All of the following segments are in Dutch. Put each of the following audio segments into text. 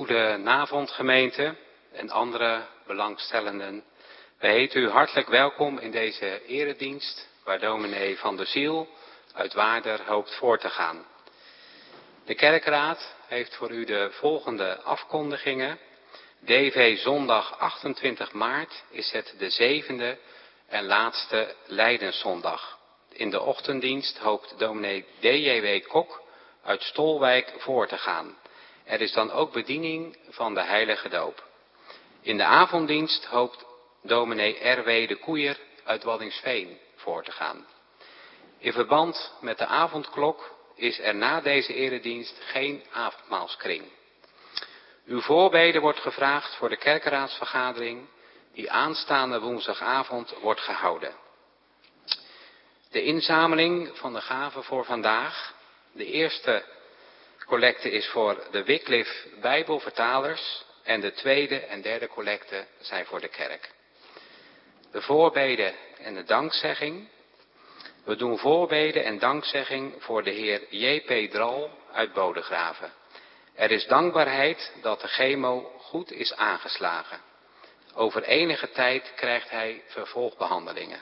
Goedenavond gemeente en andere belangstellenden. Wij heten u hartelijk welkom in deze eredienst waar dominee Van der Ziel uit Waarder hoopt voor te gaan. De kerkraad heeft voor u de volgende afkondigingen. DV zondag 28 maart is het de 7e en laatste Lijdenszondag. In de ochtenddienst hoopt dominee D.J.W. Kok uit Stolwijk voor te gaan. Er is dan ook bediening van de heilige doop. In de avonddienst hoopt dominee R.W. de Koeier uit Waddinxveen voor te gaan. In verband met de avondklok is er na deze eredienst geen avondmaalskring. Uw voorbeden wordt gevraagd voor de kerkraadsvergadering die aanstaande woensdagavond wordt gehouden. De inzameling van de gaven voor vandaag. De eerste collecte is voor de Wycliffe Bijbelvertalers en de tweede en derde collecte zijn voor de kerk. De voorbeden en de dankzegging. We doen voorbeden en dankzegging voor de heer J.P. Dral uit Bodegraven. Er is dankbaarheid dat de chemo goed is aangeslagen. Over enige tijd krijgt hij vervolgbehandelingen.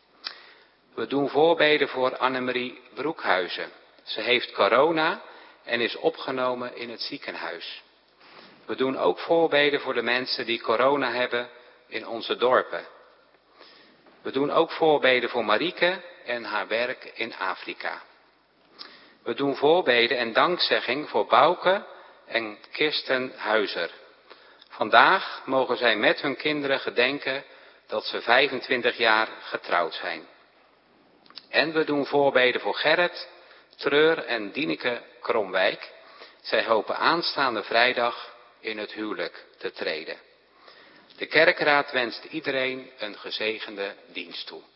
We doen voorbeden voor Annemarie Broekhuizen. Ze heeft corona en is opgenomen in het ziekenhuis. We doen ook voorbeden voor de mensen die corona hebben in onze dorpen. We doen ook voorbeden voor Marieke en haar werk in Afrika. We doen voorbeden en dankzegging voor Bouke en Kirsten Huizer. Vandaag mogen zij met hun kinderen gedenken dat ze 25 jaar getrouwd zijn. En we doen voorbeden voor Gerrit, Treur en Dieneke Kromwijk. Zij hopen aanstaande vrijdag in het huwelijk te treden. De kerkraad wenst iedereen een gezegende dienst toe.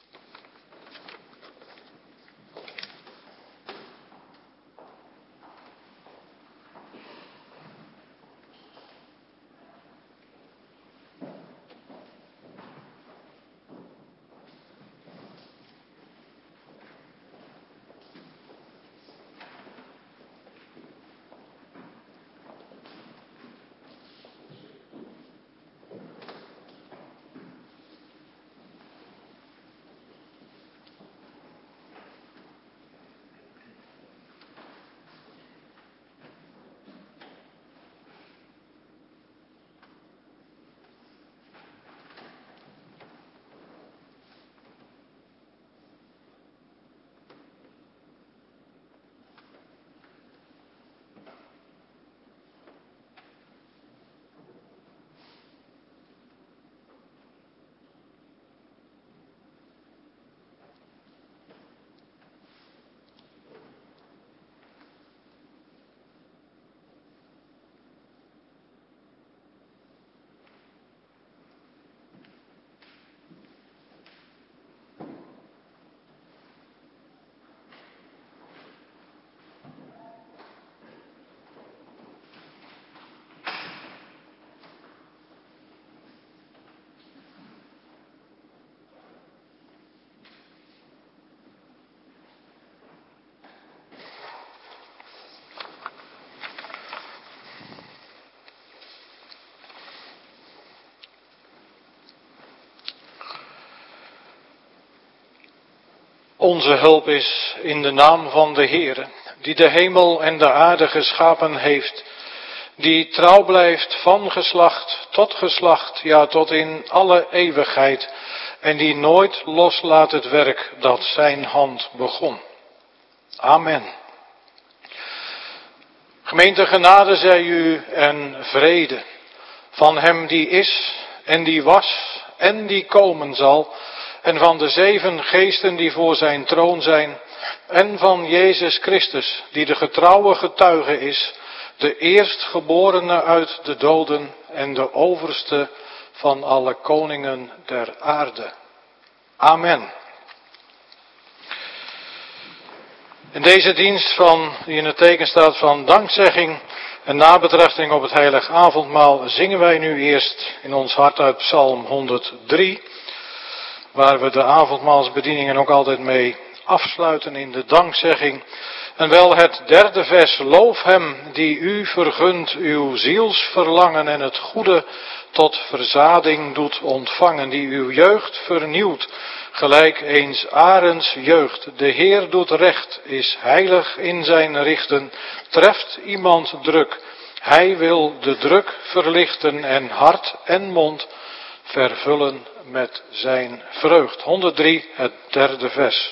Onze hulp is in de naam van de Heere, die de hemel en de aarde geschapen heeft, die trouw blijft van geslacht tot geslacht, ja tot in alle eeuwigheid, en die nooit loslaat het werk dat zijn hand begon. Amen. Gemeente, genade zij u en vrede van hem die is en die was en die komen zal, en van de 7 geesten die voor zijn troon zijn, en van Jezus Christus, die de getrouwe getuige is, de eerstgeborene uit de doden en de overste van alle koningen der aarde. Amen. In deze dienst die in het teken staat van dankzegging en nabetrachting op het heilig avondmaal, zingen wij nu eerst in ons hart uit Psalm 103... waar we de avondmaalsbedieningen ook altijd mee afsluiten in de dankzegging. En wel het derde vers, loof hem die u vergunt uw zielsverlangen en het goede tot verzading doet ontvangen, die uw jeugd vernieuwt, gelijk eens arends jeugd. De Heer doet recht, is heilig in zijn richten, treft iemand druk. Hij wil de druk verlichten en hart en mond vervullen met zijn vreugd. 103, het derde vers.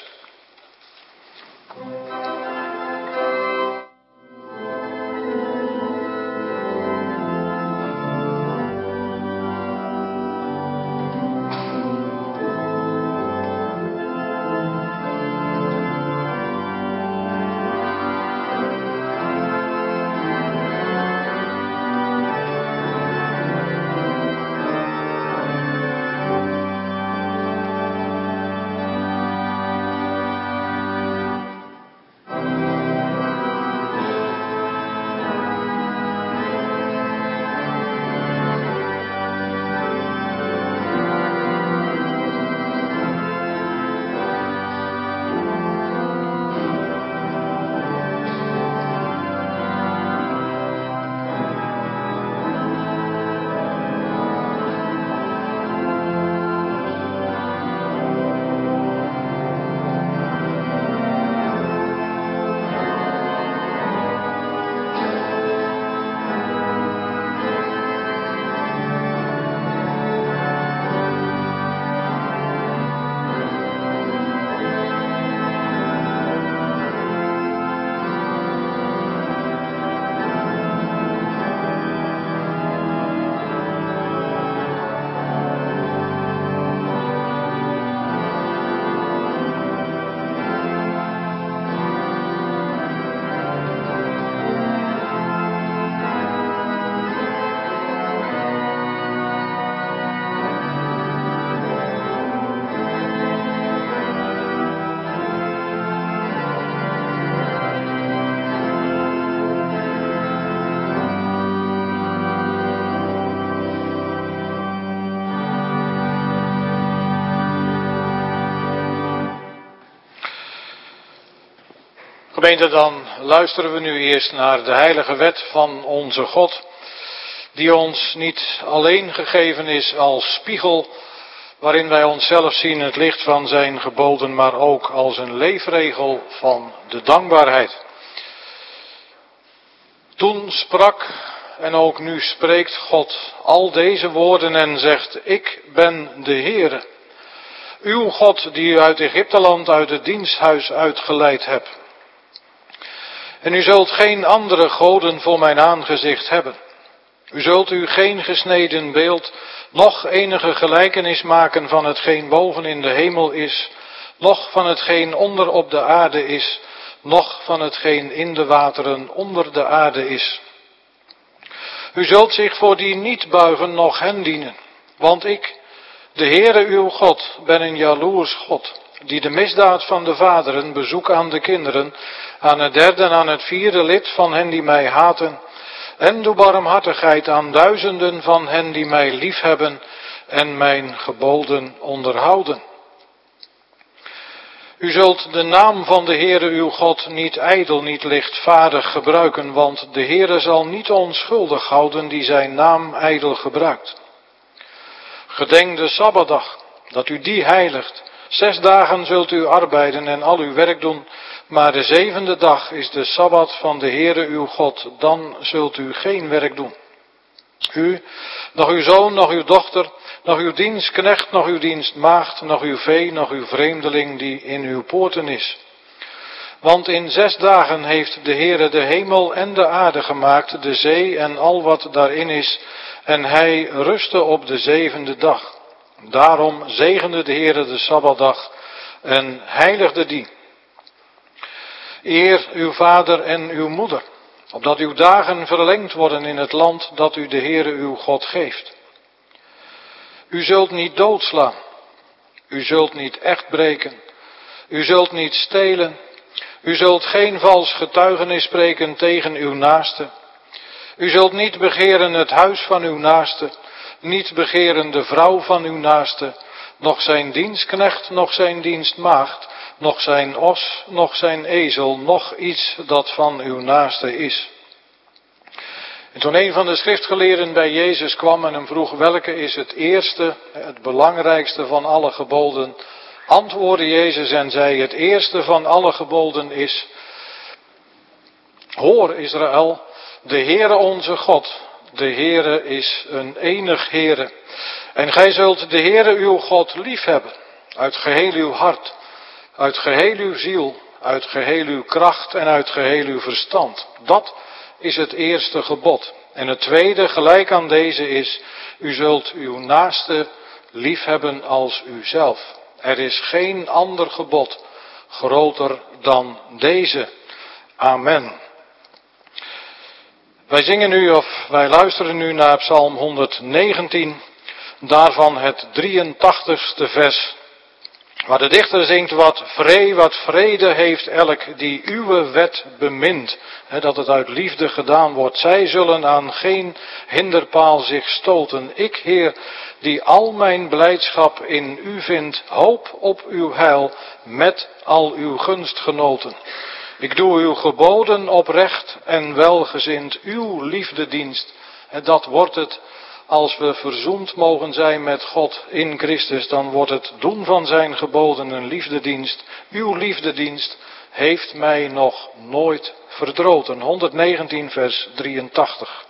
Gemeente, dan luisteren we nu eerst naar de heilige wet van onze God, die ons niet alleen gegeven is als spiegel, waarin wij onszelf zien het licht van zijn geboden, maar ook als een leefregel van de dankbaarheid. Toen sprak en ook nu spreekt God al deze woorden en zegt, ik ben de Heere, uw God die u uit Egypteland, uit het diensthuis uitgeleid hebt. En u zult geen andere goden voor mijn aangezicht hebben. U zult u geen gesneden beeld, noch enige gelijkenis maken van hetgeen boven in de hemel is, noch van hetgeen onder op de aarde is, noch van hetgeen in de wateren onder de aarde is. U zult zich voor die niet buigen, noch hen dienen. Want ik, de Heere uw God, ben een jaloers God, die de misdaad van de vaderen bezoek aan de kinderen, aan het derde en aan het vierde lid van hen die mij haten, en doe barmhartigheid aan duizenden van hen die mij liefhebben en mijn geboden onderhouden. U zult de naam van de Heere uw God niet ijdel, niet lichtvaardig gebruiken, want de Heere zal niet onschuldig houden die zijn naam ijdel gebruikt. Gedenk de Sabbatdag, dat u die heiligt. 6 dagen zult u arbeiden en al uw werk doen, maar de 7e dag is de Sabbat van de Heere uw God, dan zult u geen werk doen. U, nog uw zoon, nog uw dochter, nog uw dienstknecht, nog uw dienstmaagd, nog uw vee, nog uw vreemdeling die in uw poorten is. Want in 6 dagen heeft de Heere de hemel en de aarde gemaakt, de zee en al wat daarin is, en hij rustte op de 7e dag. Daarom zegende de Heere de Sabbatdag en heiligde die. Eer uw vader en uw moeder, opdat uw dagen verlengd worden in het land dat u de Heere uw God geeft. U zult niet doodslaan, u zult niet echt breken, u zult niet stelen, u zult geen vals getuigenis spreken tegen uw naaste. U zult niet begeren het huis van uw naaste, niet begeren de vrouw van uw naaste, nog zijn dienstknecht, nog zijn dienstmaagd, nog zijn os, nog zijn ezel, nog iets dat van uw naaste is. En toen een van de schriftgeleerden bij Jezus kwam en hem vroeg welke is het eerste, het belangrijkste van alle geboden, antwoordde Jezus en zei: het eerste van alle geboden is: hoor Israël, de Heere onze God, de Heere is een enig Heere. En gij zult de Heere uw God liefhebben, uit geheel uw hart, uit geheel uw ziel, uit geheel uw kracht en uit geheel uw verstand. Dat is het eerste gebod. En het tweede, gelijk aan deze, is: u zult uw naaste liefhebben als uzelf. Er is geen ander gebod groter dan deze. Amen. Wij zingen nu, of wij luisteren nu naar Psalm 119, daarvan het 83ste vers, waar de dichter zingt: wat vrede heeft elk die uw wet bemint. Dat het uit liefde gedaan wordt. Zij zullen aan geen hinderpaal zich stoten. Ik, Heer, die al mijn blijdschap in u vind, hoop op uw heil met al uw gunstgenoten. Ik doe uw geboden oprecht en welgezind, uw liefdedienst. En dat wordt het als we verzoend mogen zijn met God in Christus. Dan wordt het doen van zijn geboden een liefdedienst. Uw liefdedienst heeft mij nog nooit verdroten. 119 vers 83.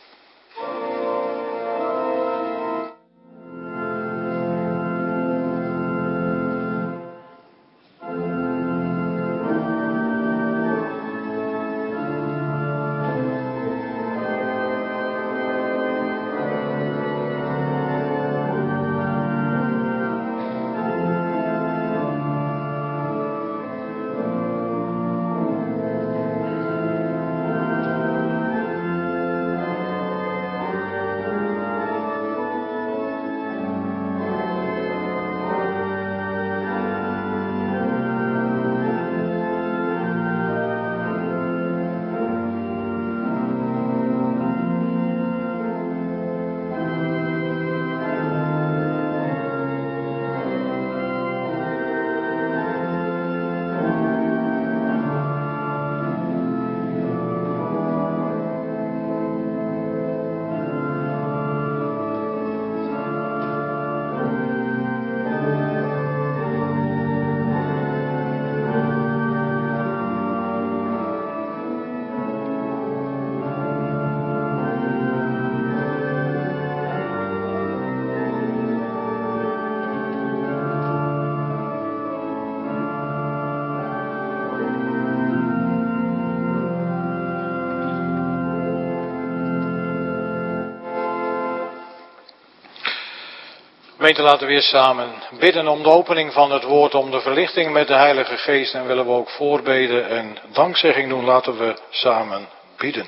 Gemeente, laten we weer samen bidden om de opening van het woord, om de verlichting met de Heilige Geest, en willen we ook voorbeden en dankzegging doen. Laten we samen bidden.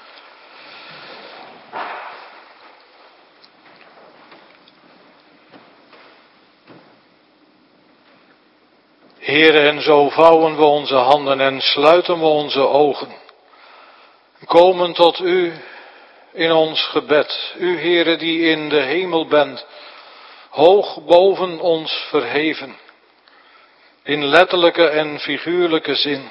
Heere, en zo vouwen we onze handen en sluiten we onze ogen. Komen tot u in ons gebed. U, Heere, die in de hemel bent, hoog boven ons verheven, in letterlijke en figuurlijke zin.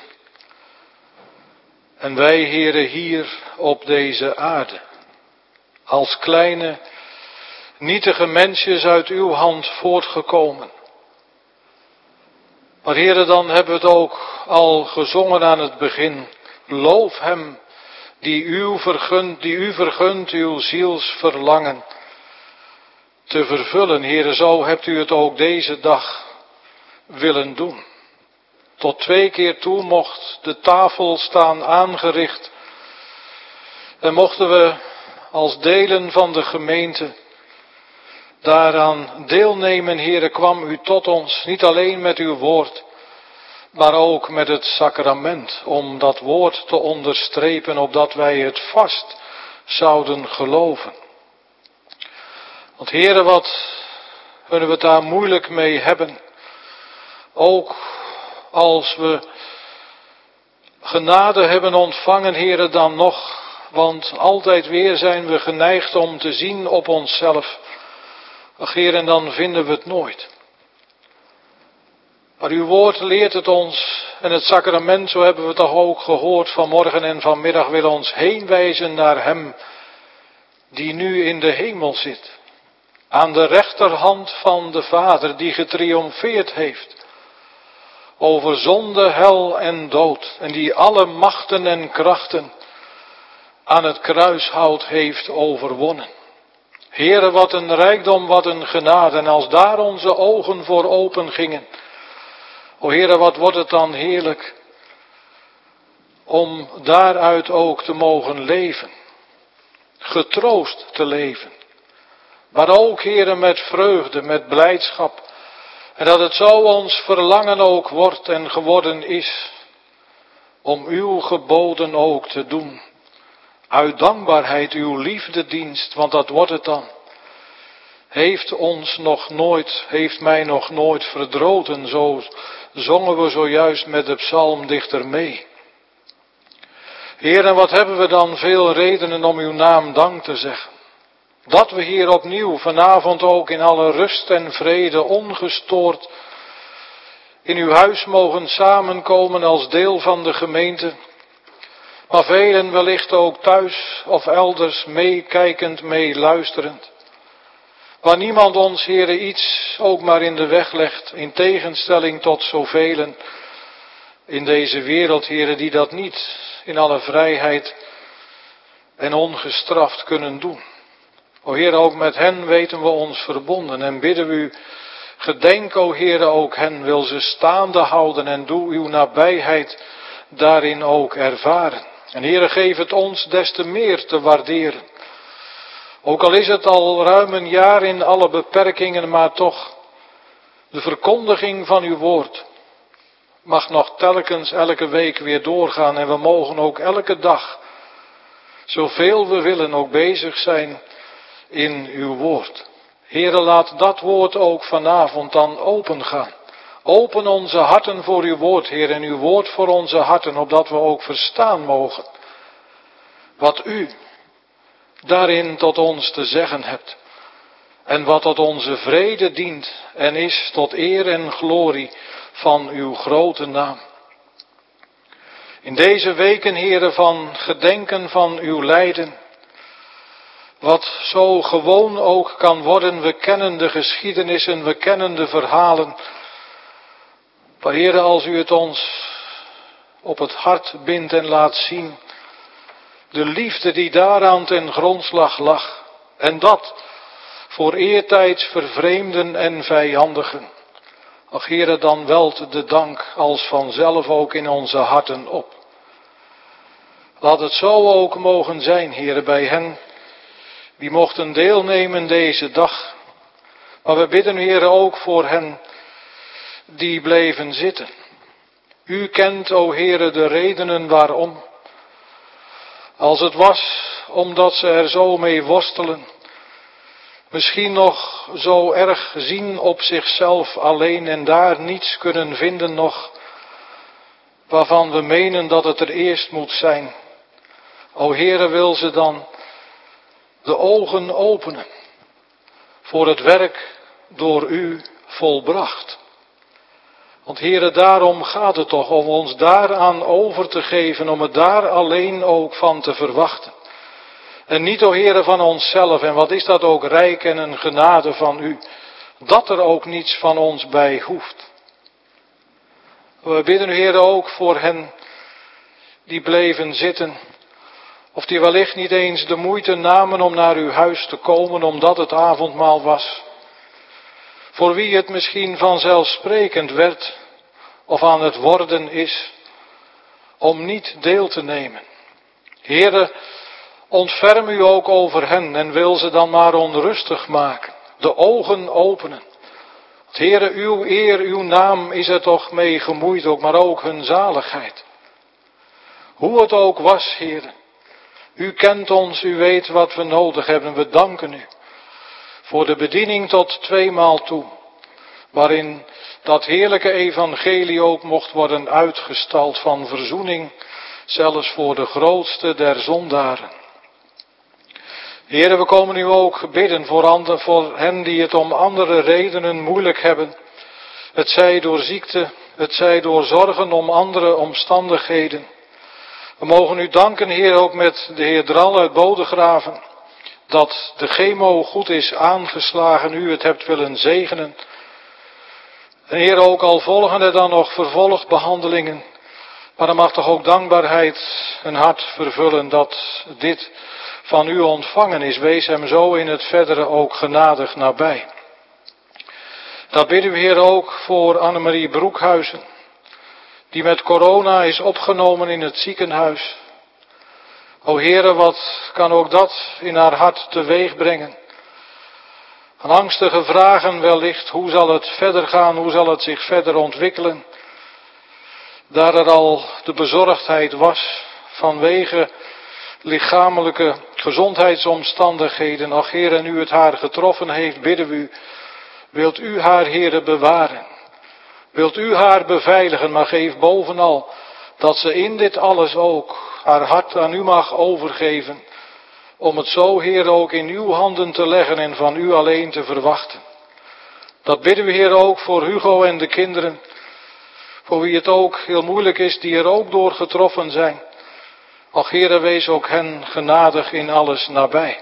En wij, Heere, hier op deze aarde, als kleine, nietige mensjes uit uw hand voortgekomen. Maar Heere, dan hebben we het ook al gezongen aan het begin. Loof hem die u vergunt uw zielsverlangen te vervullen. Heere, zo hebt u het ook deze dag willen doen. Tot 2 keer toe mocht de tafel staan aangericht. En mochten we als delen van de gemeente daaraan deelnemen. Heere, kwam u tot ons, niet alleen met uw woord, maar ook met het sacrament, om dat woord te onderstrepen, opdat wij het vast zouden geloven. Want Heere, wat kunnen we het daar moeilijk mee hebben, ook als we genade hebben ontvangen, Heere, dan nog, want altijd weer zijn we geneigd om te zien op onszelf. Ach, Heer, en dan vinden we het nooit. Maar uw woord leert het ons en het sacrament, zo hebben we toch ook gehoord vanmorgen en vanmiddag, wil ons heen wijzen naar hem die nu in de hemel zit. Aan de rechterhand van de Vader die getriomfeerd heeft over zonde, hel en dood. En die alle machten en krachten aan het kruishout heeft overwonnen. Heere, wat een rijkdom, wat een genade. En als daar onze ogen voor open gingen. O Heere, wat wordt het dan heerlijk om daaruit ook te mogen leven. Getroost te leven. Maar ook, Heere, met vreugde, met blijdschap. En dat het zo ons verlangen ook wordt en geworden is. Om uw geboden ook te doen. Uit dankbaarheid uw liefdedienst, want dat wordt het dan. Heeft mij nog nooit verdroten, zo zongen we zojuist met de psalmdichter mee. Heer, en wat hebben we dan veel redenen om uw naam dank te zeggen. Dat we hier opnieuw vanavond ook in alle rust en vrede ongestoord in uw huis mogen samenkomen als deel van de gemeente. Maar velen wellicht ook thuis of elders meekijkend, meeluisterend. Waar niemand ons, Heere, iets ook maar in de weg legt, in tegenstelling tot zoveel in deze wereld, Heere, die dat niet in alle vrijheid en ongestraft kunnen doen. O Heere, ook met hen weten we ons verbonden en bidden we u, gedenk, o Heere, ook hen, wil ze staande houden en doe uw nabijheid daarin ook ervaren. En Heere, geef het ons des te meer te waarderen. Ook al is het al ruim een jaar in alle beperkingen, maar toch, de verkondiging van uw woord mag nog telkens elke week weer doorgaan. En we mogen ook elke dag, zoveel we willen, ook bezig zijn in uw woord. Heere, laat dat woord ook vanavond dan opengaan. Open onze harten voor uw woord, Heer, en uw woord voor onze harten, opdat we ook verstaan mogen wat u daarin tot ons te zeggen hebt. En wat tot onze vrede dient en is tot eer en glorie van uw grote naam. In deze weken, Heere, van gedenken van uw lijden, wat zo gewoon ook kan worden, we kennen de geschiedenissen, we kennen de verhalen. Maar Heere, als u het ons op het hart bindt en laat zien, de liefde die daaraan ten grondslag lag, en dat voor eertijds vervreemden en vijandigen. Ach Heere, dan welt de dank als vanzelf ook in onze harten op. Laat het zo ook mogen zijn, Heere, bij hen die mochten deelnemen deze dag. Maar we bidden, Heere, ook voor hen die bleven zitten. U kent, o Heere, de redenen waarom. Als het was omdat ze er zo mee worstelen. Misschien nog zo erg zien op zichzelf alleen en daar niets kunnen vinden nog. Waarvan we menen dat het er eerst moet zijn. O Heere, wil ze dan de ogen openen voor het werk door u volbracht. Want Heere, daarom gaat het toch, om ons daaraan over te geven, om het daar alleen ook van te verwachten. En niet, o Heere, van onszelf, en wat is dat ook rijk en een genade van u, dat er ook niets van ons bij hoeft. We bidden u, Heere, ook voor hen die bleven zitten, of die wellicht niet eens de moeite namen om naar uw huis te komen, omdat het avondmaal was. Voor wie het misschien vanzelfsprekend werd, of aan het worden is, om niet deel te nemen. Heere, ontferm u ook over hen en wil ze dan maar onrustig maken, de ogen openen. Heere, uw eer, uw naam is er toch mee gemoeid ook, maar ook hun zaligheid. Hoe het ook was, Heere, u kent ons, u weet wat we nodig hebben. We danken u voor de bediening tot 2 maal toe, waarin dat heerlijke evangelie ook mocht worden uitgestald van verzoening, zelfs voor de grootste der zondaren. Heere, we komen nu ook bidden voor hen die het om andere redenen moeilijk hebben. Het zij door ziekte, het zij door zorgen om andere omstandigheden. We mogen u danken, Heer, ook met de Heer Dral uit Bodegraven, dat de chemo goed is aangeslagen, u het hebt willen zegenen. En Heer, ook al volgen er dan nog vervolgbehandelingen, maar dan mag toch ook dankbaarheid een hart vervullen dat dit van u ontvangen is. Wees hem zo in het verdere ook genadig nabij. Dat bidden we, Heer, ook voor Annemarie Broekhuizen, die met corona is opgenomen in het ziekenhuis. O Heere, wat kan ook dat in haar hart teweeg brengen? Een angstige vragen wellicht, hoe zal het verder gaan, hoe zal het zich verder ontwikkelen? Daar er al de bezorgdheid was vanwege lichamelijke gezondheidsomstandigheden. Ach Heere, nu het haar getroffen heeft, bidden we u, wilt u haar, Heere, bewaren? Wilt u haar beveiligen, maar geef bovenal dat ze in dit alles ook haar hart aan u mag overgeven. Om het zo, Heer, ook in uw handen te leggen en van u alleen te verwachten. Dat bidden we, Heer, ook voor Hugo en de kinderen. Voor wie het ook heel moeilijk is, die er ook door getroffen zijn. Ach Heer, wees ook hen genadig in alles nabij.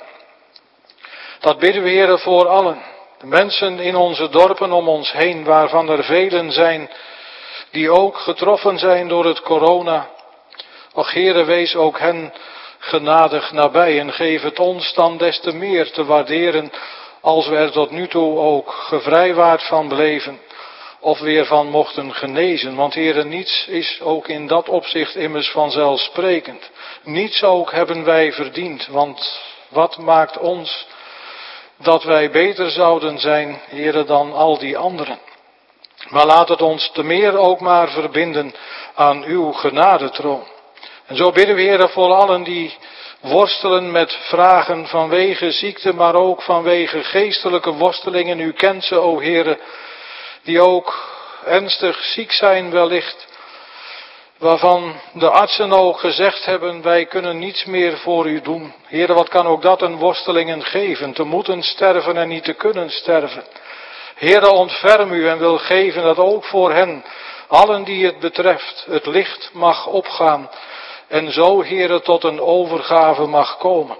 Dat bidden we, Heer, voor allen. De mensen in onze dorpen om ons heen, waarvan er velen zijn die ook getroffen zijn door het corona. Och Heere, wees ook hen genadig nabij en geef het ons dan des te meer te waarderen als we er tot nu toe ook gevrijwaard van bleven of weer van mochten genezen. Want Heere, niets is ook in dat opzicht immers vanzelfsprekend. Niets ook hebben wij verdiend, want wat maakt ons dat wij beter zouden zijn, Heere, dan al die anderen. Maar laat het ons te meer ook maar verbinden aan uw genadetroon. En zo bidden we, Heere, voor allen die worstelen met vragen vanwege ziekte, maar ook vanwege geestelijke worstelingen. U kent ze, o Heere, die ook ernstig ziek zijn wellicht, waarvan de artsen ook gezegd hebben, wij kunnen niets meer voor u doen. Heere, wat kan ook dat een worstelingen geven, te moeten sterven en niet te kunnen sterven. Heere, ontferm u en wil geven dat ook voor hen, allen die het betreft, het licht mag opgaan en zo, Heere, tot een overgave mag komen.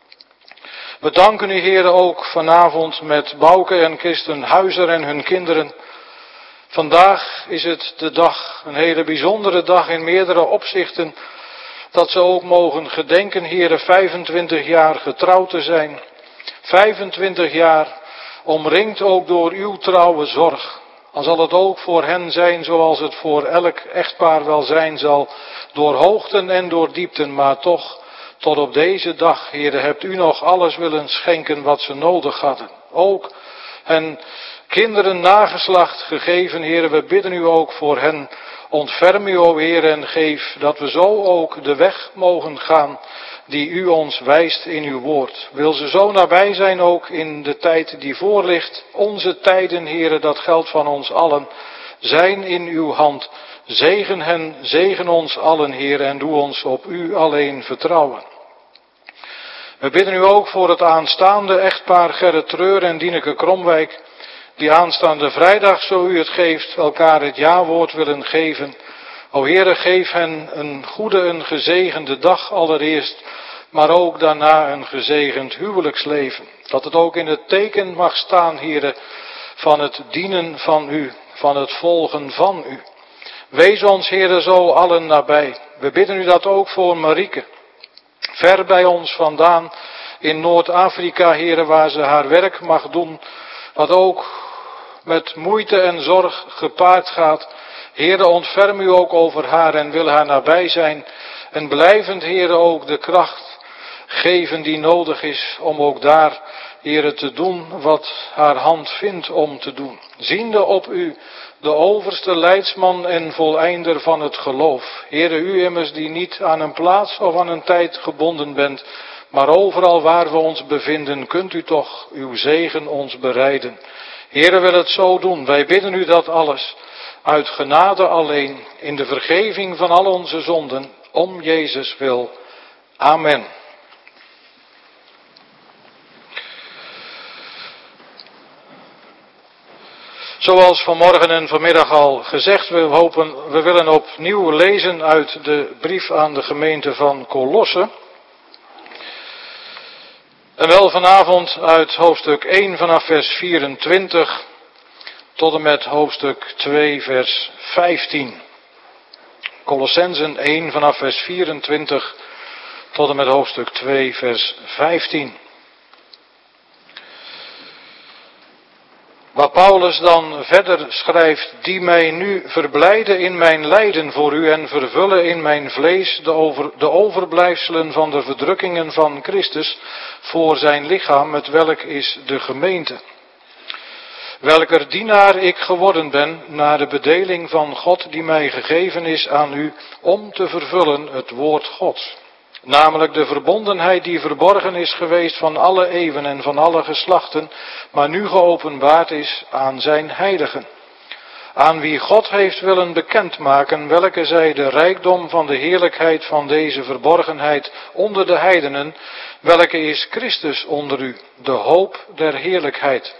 We danken u, Heere, ook vanavond met Bouke en Kirsten Huizer en hun kinderen. Vandaag is het de dag, een hele bijzondere dag in meerdere opzichten, dat ze ook mogen gedenken, Heere, 25 jaar getrouwd te zijn. 25 jaar omringd ook door uw trouwe zorg. Al zal het ook voor hen zijn zoals het voor elk echtpaar wel zijn zal, door hoogten en door diepten, maar toch tot op deze dag, Heere, hebt u nog alles willen schenken wat ze nodig hadden. Ook hen kinderen nageslacht gegeven, Heere, we bidden u ook voor hen. Ontferm u, o Heere, en geef dat we zo ook de weg mogen gaan die u ons wijst in uw woord. Wil ze zo nabij zijn ook in de tijd die voor ligt. Onze tijden, Heere, dat geldt van ons allen, zijn in uw hand. Zegen hen, zegen ons allen, Heere, en doe ons op u alleen vertrouwen. We bidden u ook voor het aanstaande echtpaar Gerrit Treur en Dieneke Kromwijk, die aanstaande vrijdag, zo u het geeft, elkaar het jawoord willen geven. O Heere, geef hen een goede, een gezegende dag allereerst, maar ook daarna een gezegend huwelijksleven. Dat het ook in het teken mag staan, Heere, van het dienen van u, van het volgen van u. Wees ons, Heere, zo allen nabij. We bidden u dat ook voor Marieke. Ver bij ons vandaan in Noord-Afrika, Heere, waar ze haar werk mag doen, wat ook met moeite en zorg gepaard gaat. Heere, ontferm u ook over haar en wil haar nabij zijn. En blijvend, Heere, ook de kracht geven die nodig is om ook daar, Heere, te doen wat haar hand vindt om te doen. Ziende op u, de overste leidsman en voleinder van het geloof. Heere, u immers die niet aan een plaats of aan een tijd gebonden bent, maar overal waar we ons bevinden, kunt u toch uw zegen ons bereiden. Heere, wil het zo doen. Wij bidden u dat alles uit genade alleen, in de vergeving van al onze zonden, om Jezus wil. Amen. Zoals vanmorgen en vanmiddag al gezegd, we willen opnieuw lezen uit de brief aan de gemeente van Colosse. En wel vanavond uit hoofdstuk 1 vanaf vers 24 tot en met hoofdstuk 2 vers 15. Colossenzen 1 vanaf vers 24 tot en met hoofdstuk 2 vers 15. Waar Paulus dan verder schrijft, die mij nu verblijden in mijn lijden voor u en vervullen in mijn vlees de overblijfselen van de verdrukkingen van Christus voor zijn lichaam, het welk is de gemeente. Welker dienaar ik geworden ben naar de bedeling van God die mij gegeven is aan u om te vervullen het woord Gods. Namelijk de verbondenheid die verborgen is geweest van alle eeuwen en van alle geslachten, maar nu geopenbaard is aan zijn heiligen. Aan wie God heeft willen bekendmaken welke zij de rijkdom van de heerlijkheid van deze verborgenheid onder de heidenen, welke is Christus onder u, de hoop der heerlijkheid.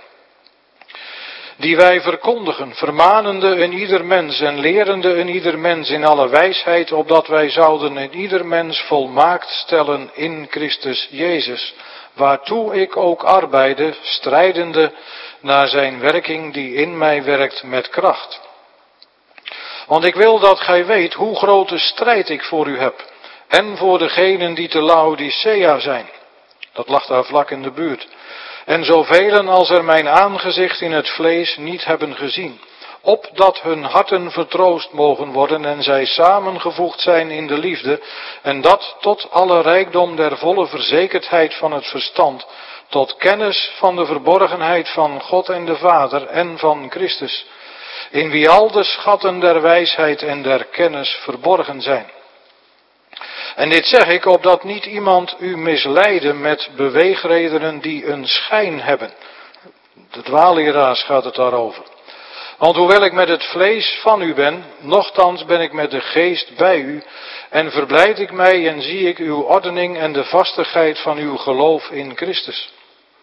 Die wij verkondigen, vermanende in ieder mens en lerende in ieder mens in alle wijsheid, opdat wij zouden in ieder mens volmaakt stellen in Christus Jezus, waartoe ik ook arbeide, strijdende naar zijn werking die in mij werkt met kracht. Want ik wil dat gij weet hoe grote strijd ik voor u heb, en voor degenen die te Laodicea zijn. Dat lag daar vlak in de buurt. En zoveel als er mijn aangezicht in het vlees niet hebben gezien, opdat hun harten vertroost mogen worden en zij samengevoegd zijn in de liefde, en dat tot alle rijkdom der volle verzekerdheid van het verstand, tot kennis van de verborgenheid van God en de Vader en van Christus, in wie al de schatten der wijsheid en der kennis verborgen zijn. En dit zeg ik opdat niet iemand u misleide met beweegredenen die een schijn hebben. De dwaalleraars gaat het daarover. Want hoewel ik met het vlees van u ben, nochtans ben ik met de geest bij u, en verblijd ik mij en zie ik uw ordening en de vastigheid van uw geloof in Christus.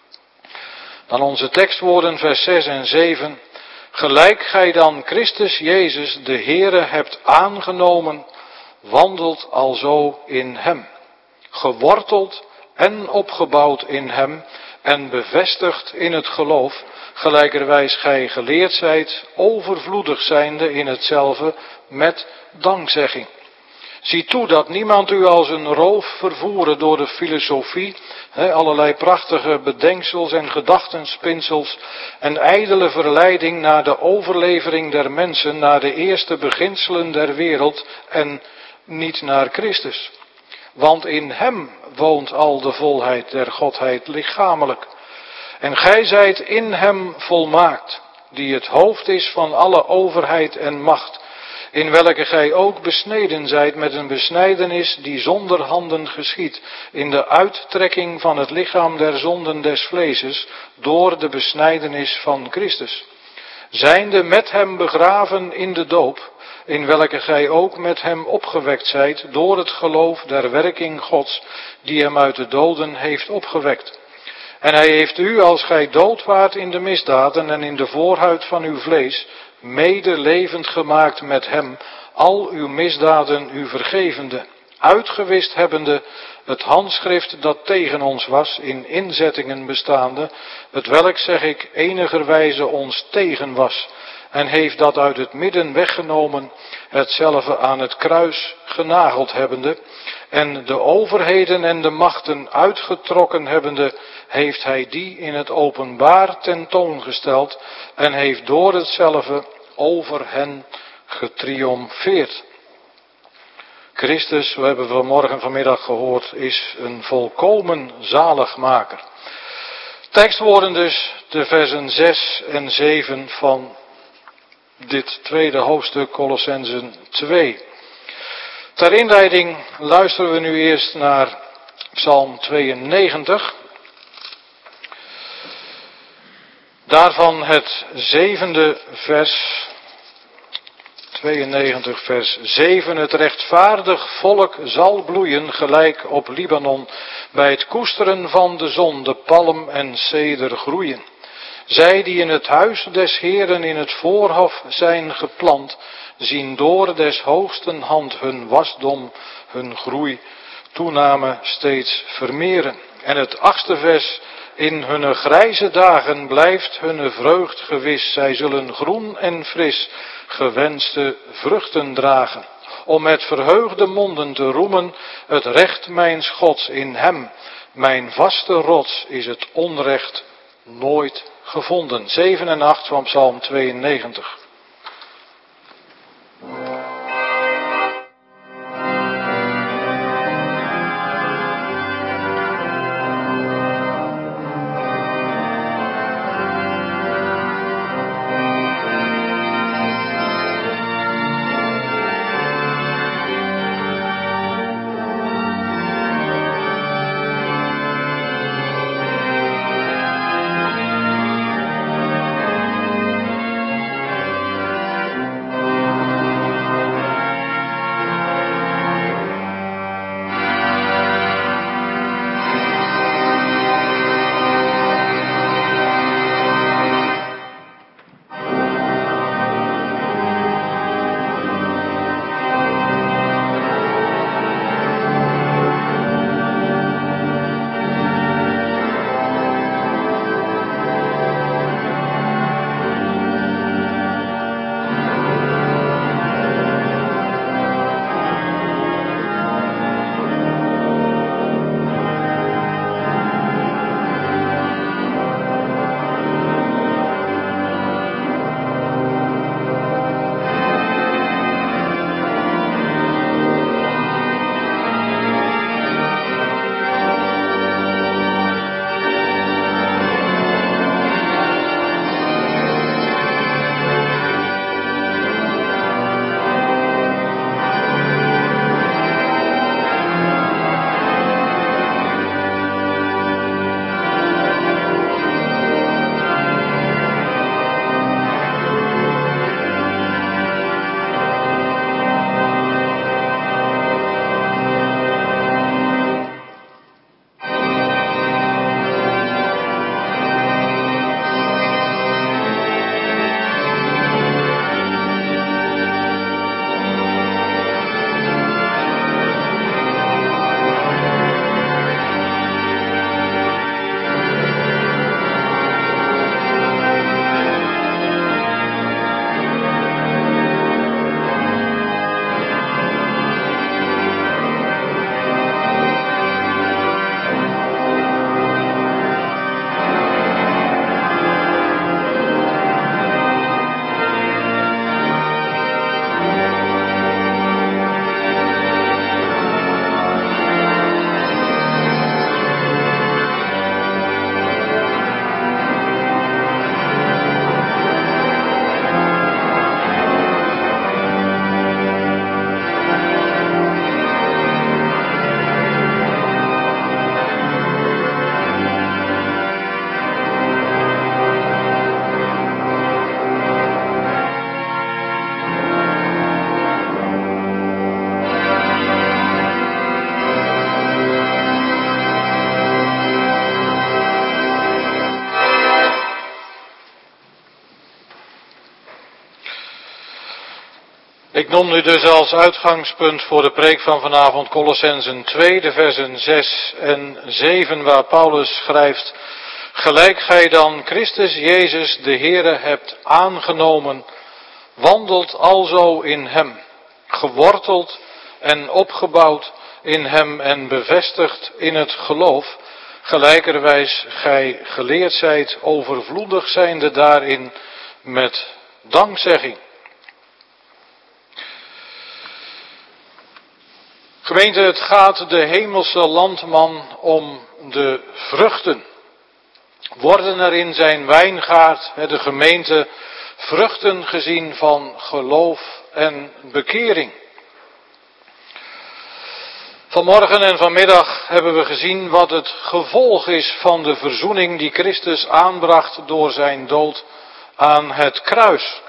Dan onze tekstwoorden vers 6 en 7. Gelijk gij dan Christus Jezus de Heere hebt aangenomen, wandelt alzo in hem, geworteld en opgebouwd in hem en bevestigd in het geloof, gelijkerwijs gij geleerd zijt, overvloedig zijnde in hetzelfde met dankzegging. Zie toe dat niemand u als een roof vervoeren door de filosofie, allerlei prachtige bedenksels en gedachtenspinsels en ijdele verleiding naar de overlevering der mensen, naar de eerste beginselen der wereld en niet naar Christus. Want in hem woont al de volheid der Godheid lichamelijk. En gij zijt in hem volmaakt, die het hoofd is van alle overheid en macht, in welke gij ook besneden zijt met een besnijdenis die zonder handen geschiedt, in de uittrekking van het lichaam der zonden des vleeses, door de besnijdenis van Christus. Zijnde met hem begraven in de doop, in welke gij ook met hem opgewekt zijt door het geloof der werking Gods, die hem uit de doden heeft opgewekt. En hij heeft u, als gij dood waart in de misdaden en in de voorhuid van uw vlees, mede levend gemaakt met hem, al uw misdaden u vergevende, uitgewist hebbende het handschrift dat tegen ons was, in inzettingen bestaande, het welk, zeg ik, enigerwijze ons tegen was, en heeft dat uit het midden weggenomen, hetzelfde aan het kruis genageld hebbende, en de overheden en de machten uitgetrokken hebbende, heeft hij die in het openbaar tentoongesteld, en heeft door hetzelfde over hen getriomfeerd. Christus, we hebben vanmiddag gehoord, is een volkomen zaligmaker. Tekstwoorden dus, de versen 6 en 7 van dit tweede hoofdstuk Colossenzen 2. Ter inleiding luisteren we nu eerst naar Psalm 92. Daarvan het 7e vers, 92 vers 7. Het rechtvaardig volk zal bloeien gelijk op Libanon, bij het koesteren van de zon, de palm en ceder groeien. Zij die in het huis des Heeren in het voorhof zijn geplant, zien door des hoogsten hand hun wasdom, hun groei, toename steeds vermeren. En het 8e vers, in hunne grijze dagen blijft hunne vreugd gewis. Zij zullen groen en fris gewenste vruchten dragen. Om met verheugde monden te roemen, het recht mijns Gods in hem. Mijn vaste rots is het onrecht nooit gevonden. 7 en 8 van Psalm 92. Ik noem nu dus als uitgangspunt voor de preek van vanavond Kolossenzen 2, de versen 6 en 7, waar Paulus schrijft: Gelijk gij dan Christus Jezus de Heere hebt aangenomen, wandelt alzo in hem, geworteld en opgebouwd in hem en bevestigd in het geloof, gelijkerwijs gij geleerd zijt, overvloedig zijnde daarin met dankzegging. Gemeente, het gaat de hemelse landman om de vruchten. Worden er in zijn wijngaard, de gemeente, vruchten gezien van geloof en bekering? Vanmorgen en vanmiddag hebben we gezien wat het gevolg is van de verzoening die Christus aanbracht door zijn dood aan het kruis.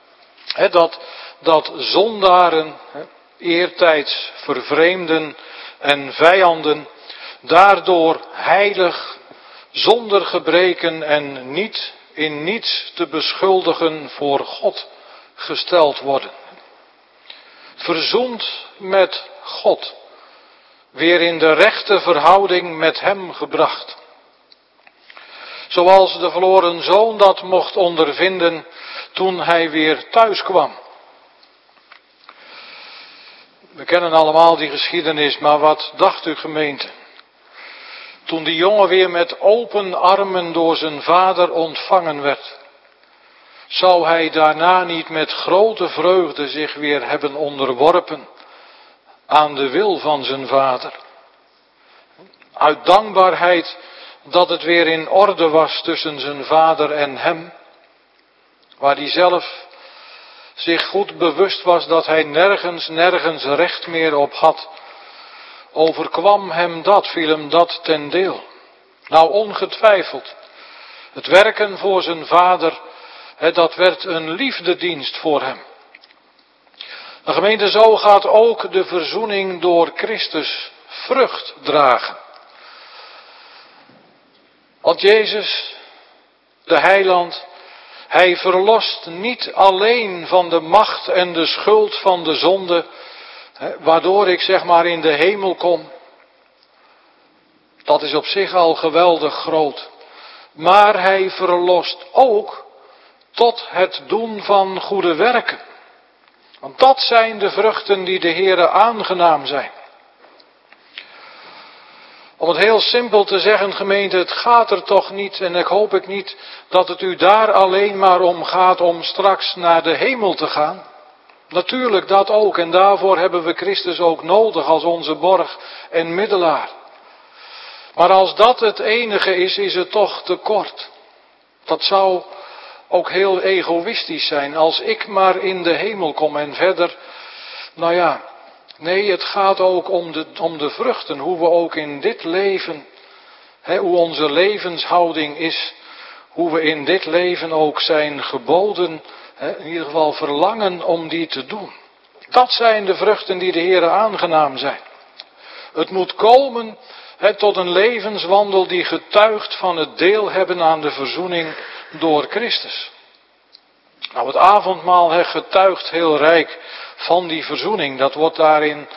Dat zondaren, eertijds vervreemden en vijanden, daardoor heilig, zonder gebreken en niet in niets te beschuldigen voor God gesteld worden. Verzoend met God, weer in de rechte verhouding met hem gebracht. Zoals de verloren zoon dat mocht ondervinden toen hij weer thuis kwam. We kennen allemaal die geschiedenis, maar wat dacht u, gemeente? Toen die jongen weer met open armen door zijn vader ontvangen werd, zou hij daarna niet met grote vreugde zich weer hebben onderworpen aan de wil van zijn vader? Uit dankbaarheid dat het weer in orde was tussen zijn vader en hem, waar hij zelf zich goed bewust was dat hij nergens recht meer op had, overkwam hem dat, viel hem dat ten deel. Nou, ongetwijfeld, het werken voor zijn vader, dat werd een liefdedienst voor hem. De gemeente, zo gaat ook de verzoening door Christus vrucht dragen. Want Jezus, de heiland, hij verlost niet alleen van de macht en de schuld van de zonde, waardoor ik zeg maar in de hemel kom. Dat is op zich al geweldig groot. Maar hij verlost ook tot het doen van goede werken. Want dat zijn de vruchten die de Heere aangenaam zijn. Om het heel simpel te zeggen, gemeente, het gaat er toch niet, en ik hoop ik niet, dat het u daar alleen maar om gaat om straks naar de hemel te gaan. Natuurlijk dat ook, en daarvoor hebben we Christus ook nodig als onze borg en middelaar. Maar als dat het enige is het toch te kort. Dat zou ook heel egoïstisch zijn, als ik maar in de hemel kom en verder, nee, het gaat ook om de vruchten, hoe we ook in dit leven, hoe onze levenshouding is, hoe we in dit leven ook zijn geboden, in ieder geval verlangen om die te doen. Dat zijn de vruchten die de Heere aangenaam zijn. Het moet komen tot een levenswandel die getuigt van het deel hebben aan de verzoening door Christus. Nou, het avondmaal getuigt heel rijk van die verzoening. Dat wordt daarin,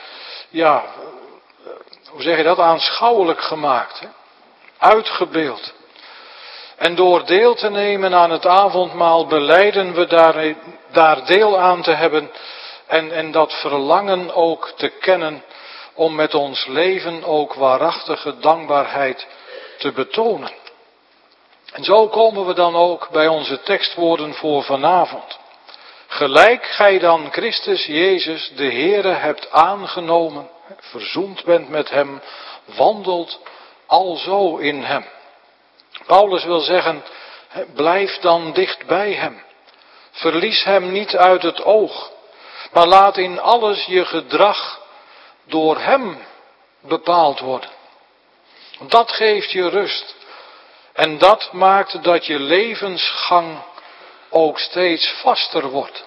aanschouwelijk gemaakt. Uitgebeeld. En door deel te nemen aan het avondmaal belijden we daar deel aan te hebben. En dat verlangen ook te kennen om met ons leven ook waarachtige dankbaarheid te betonen. En zo komen we dan ook bij onze tekstwoorden voor vanavond. Gelijk gij dan Christus Jezus, de Heere, hebt aangenomen, verzoend bent met hem, wandelt alzo in hem. Paulus wil zeggen, blijf dan dicht bij hem. Verlies hem niet uit het oog, maar laat in alles je gedrag door hem bepaald worden. Dat geeft je rust. En dat maakt dat je levensgang ook steeds vaster wordt.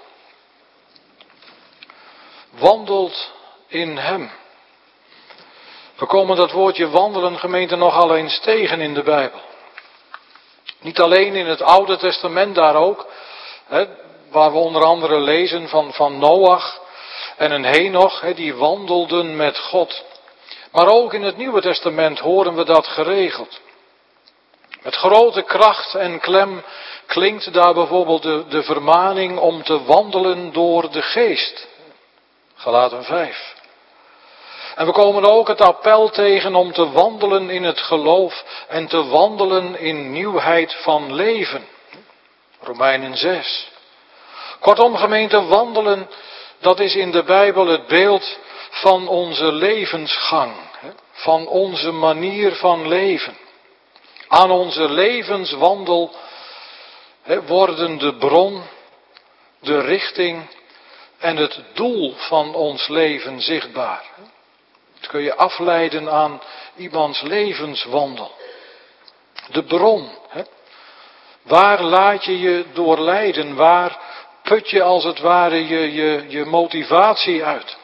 Wandelt in hem. We komen dat woordje wandelen, gemeente, nogal eens tegen in de Bijbel. Niet alleen in het Oude Testament, daar ook. Waar we onder andere lezen van Noach en een Henoch, die wandelden met God. Maar ook in het Nieuwe Testament horen we dat geregeld. Met grote kracht en klem klinkt daar bijvoorbeeld de vermaning om te wandelen door de geest. Galaten 5. En we komen ook het appel tegen om te wandelen in het geloof en te wandelen in nieuwheid van leven. Romeinen 6. Kortom, gemeente, wandelen, dat is in de Bijbel het beeld van onze levensgang, van onze manier van leven. Aan onze levenswandel worden de bron, de richting en het doel van ons leven zichtbaar. Dat kun je afleiden aan iemands levenswandel. De bron. Waar laat je je door leiden? Waar put je als het ware je motivatie uit?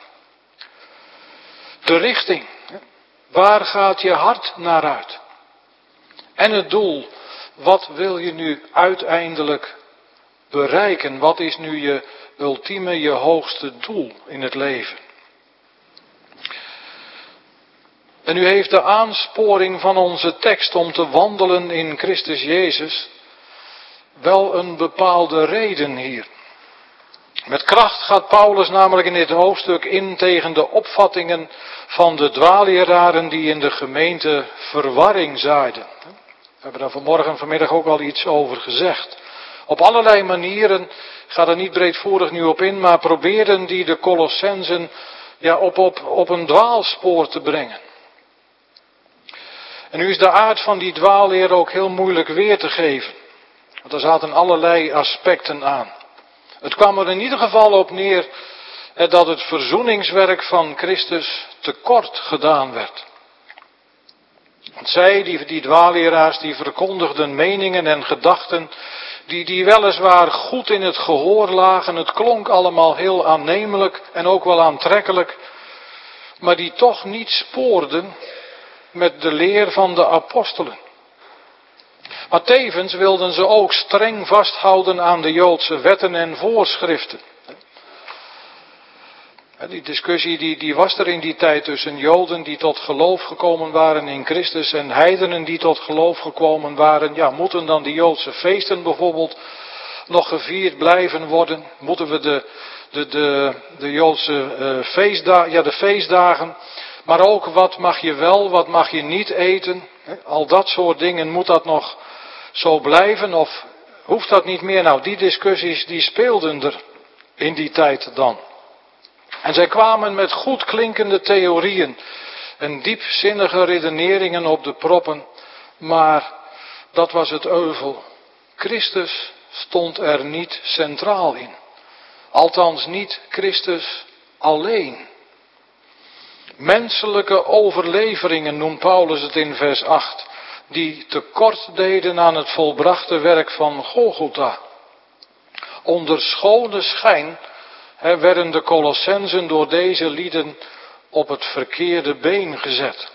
De richting. Waar gaat je hart naar uit? En het doel. wat wil je nu uiteindelijk bereiken? Wat is nu je ultieme, je hoogste doel in het leven? En u heeft de aansporing van onze tekst om te wandelen in Christus Jezus wel een bepaalde reden hier. Met kracht gaat Paulus namelijk in dit hoofdstuk in tegen de opvattingen van de dwaalleraren die in de gemeente verwarring zaaiden. We hebben daar vanmiddag ook al iets over gezegd. Op allerlei manieren, ik ga er niet breedvoerig nu op in, maar probeerden die de Colossensen op een dwaalspoor te brengen. En nu is de aard van die dwaalleer ook heel moeilijk weer te geven. Want er zaten allerlei aspecten aan. Het kwam er in ieder geval op neer dat het verzoeningswerk van Christus tekort gedaan werd. Want zij, die dwaalleraars, die verkondigden meningen en gedachten die weliswaar goed in het gehoor lagen. Het klonk allemaal heel aannemelijk en ook wel aantrekkelijk, maar die toch niet spoorden met de leer van de apostelen. Maar tevens wilden ze ook streng vasthouden aan de Joodse wetten en voorschriften. Die discussie die was er in die tijd tussen Joden die tot geloof gekomen waren in Christus en heidenen die tot geloof gekomen waren. Ja, moeten dan die Joodse feesten bijvoorbeeld nog gevierd blijven worden? Moeten we de Joodse feestdagen, maar ook wat mag je wel, wat mag je niet eten? Al dat soort dingen, moet dat nog zo blijven of hoeft dat niet meer? Nou, die discussies die speelden er in die tijd dan. En zij kwamen met goed klinkende theorieën en diepzinnige redeneringen op de proppen, maar dat was het euvel. Christus stond er niet centraal in. Althans niet Christus alleen. Menselijke overleveringen noemt Paulus het in vers 8, die tekort deden aan het volbrachte werk van Golgotha. Onder schone schijn werden de Colossensen door deze lieden op het verkeerde been gezet.